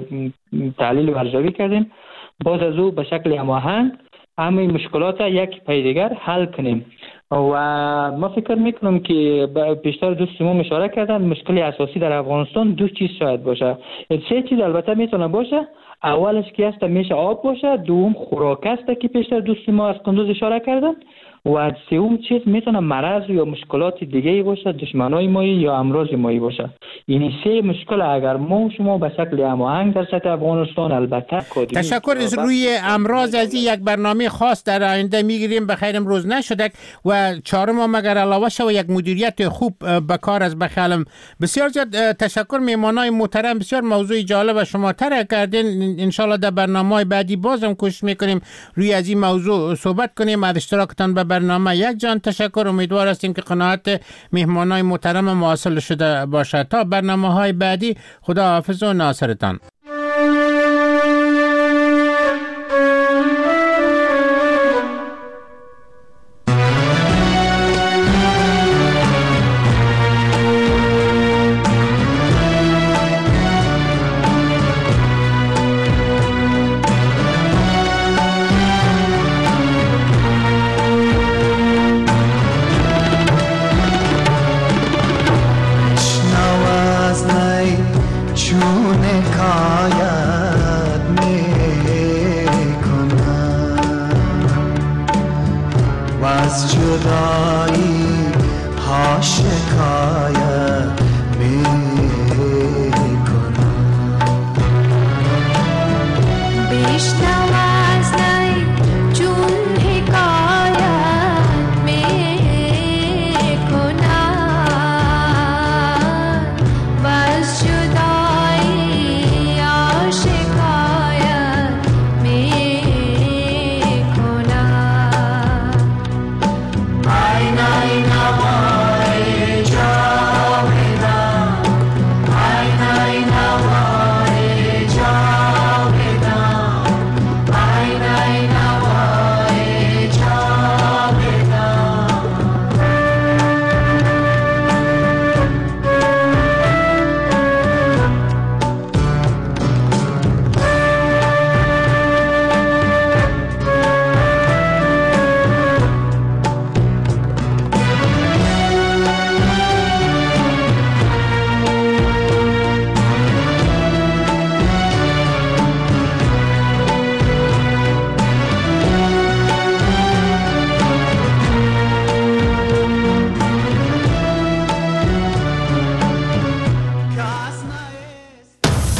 تحلیل و ارزیابی کردیم، باز از او به شکل هماهنگ همه مشکلات یک پای دیگر حل کنیم. و ما فکر میکنم که بیشتر دوست ما اشاره کردن مشکل اساسی در افغانستان دو چیز شاید باشه. سه چیز البته میتونه باشه. اولش که است میشه آب باشه، دوم خوراک است که بیشتر دوست ما از کندوز اشاره کردن و سوم چیز میتونه مرض یا مشکلات دیگه باشه، دشمنای مایی یا امراض مایی باشه. این سه مشکل اگر ما شما به شکل هماهنگ در سطح افغانستان البته کادیم. تشکر. از روی امراض از یک برنامه خاص در آینده میگیریم. بخیر امروز نشده و چهارم هم اگر علاوه شد یک مدیریت خوب به کار از بخالم. بسیار زیاد تشکر. میمانای محترم بسیار موضوع جالب شما طرح کردین. ان شاء الله در برنامه‌های بعدی بازم کوشش میکنیم روی از این موضوع صحبت کنیم. از اشتراکتان به برنامه یک جان تشکر. امیدوار هستیم که قناعت مهمانای محترم حاصل شده باشد. تا برنامه‌های بعدی خدا حافظ و ناصرتان. Why از جدایی ها شکایت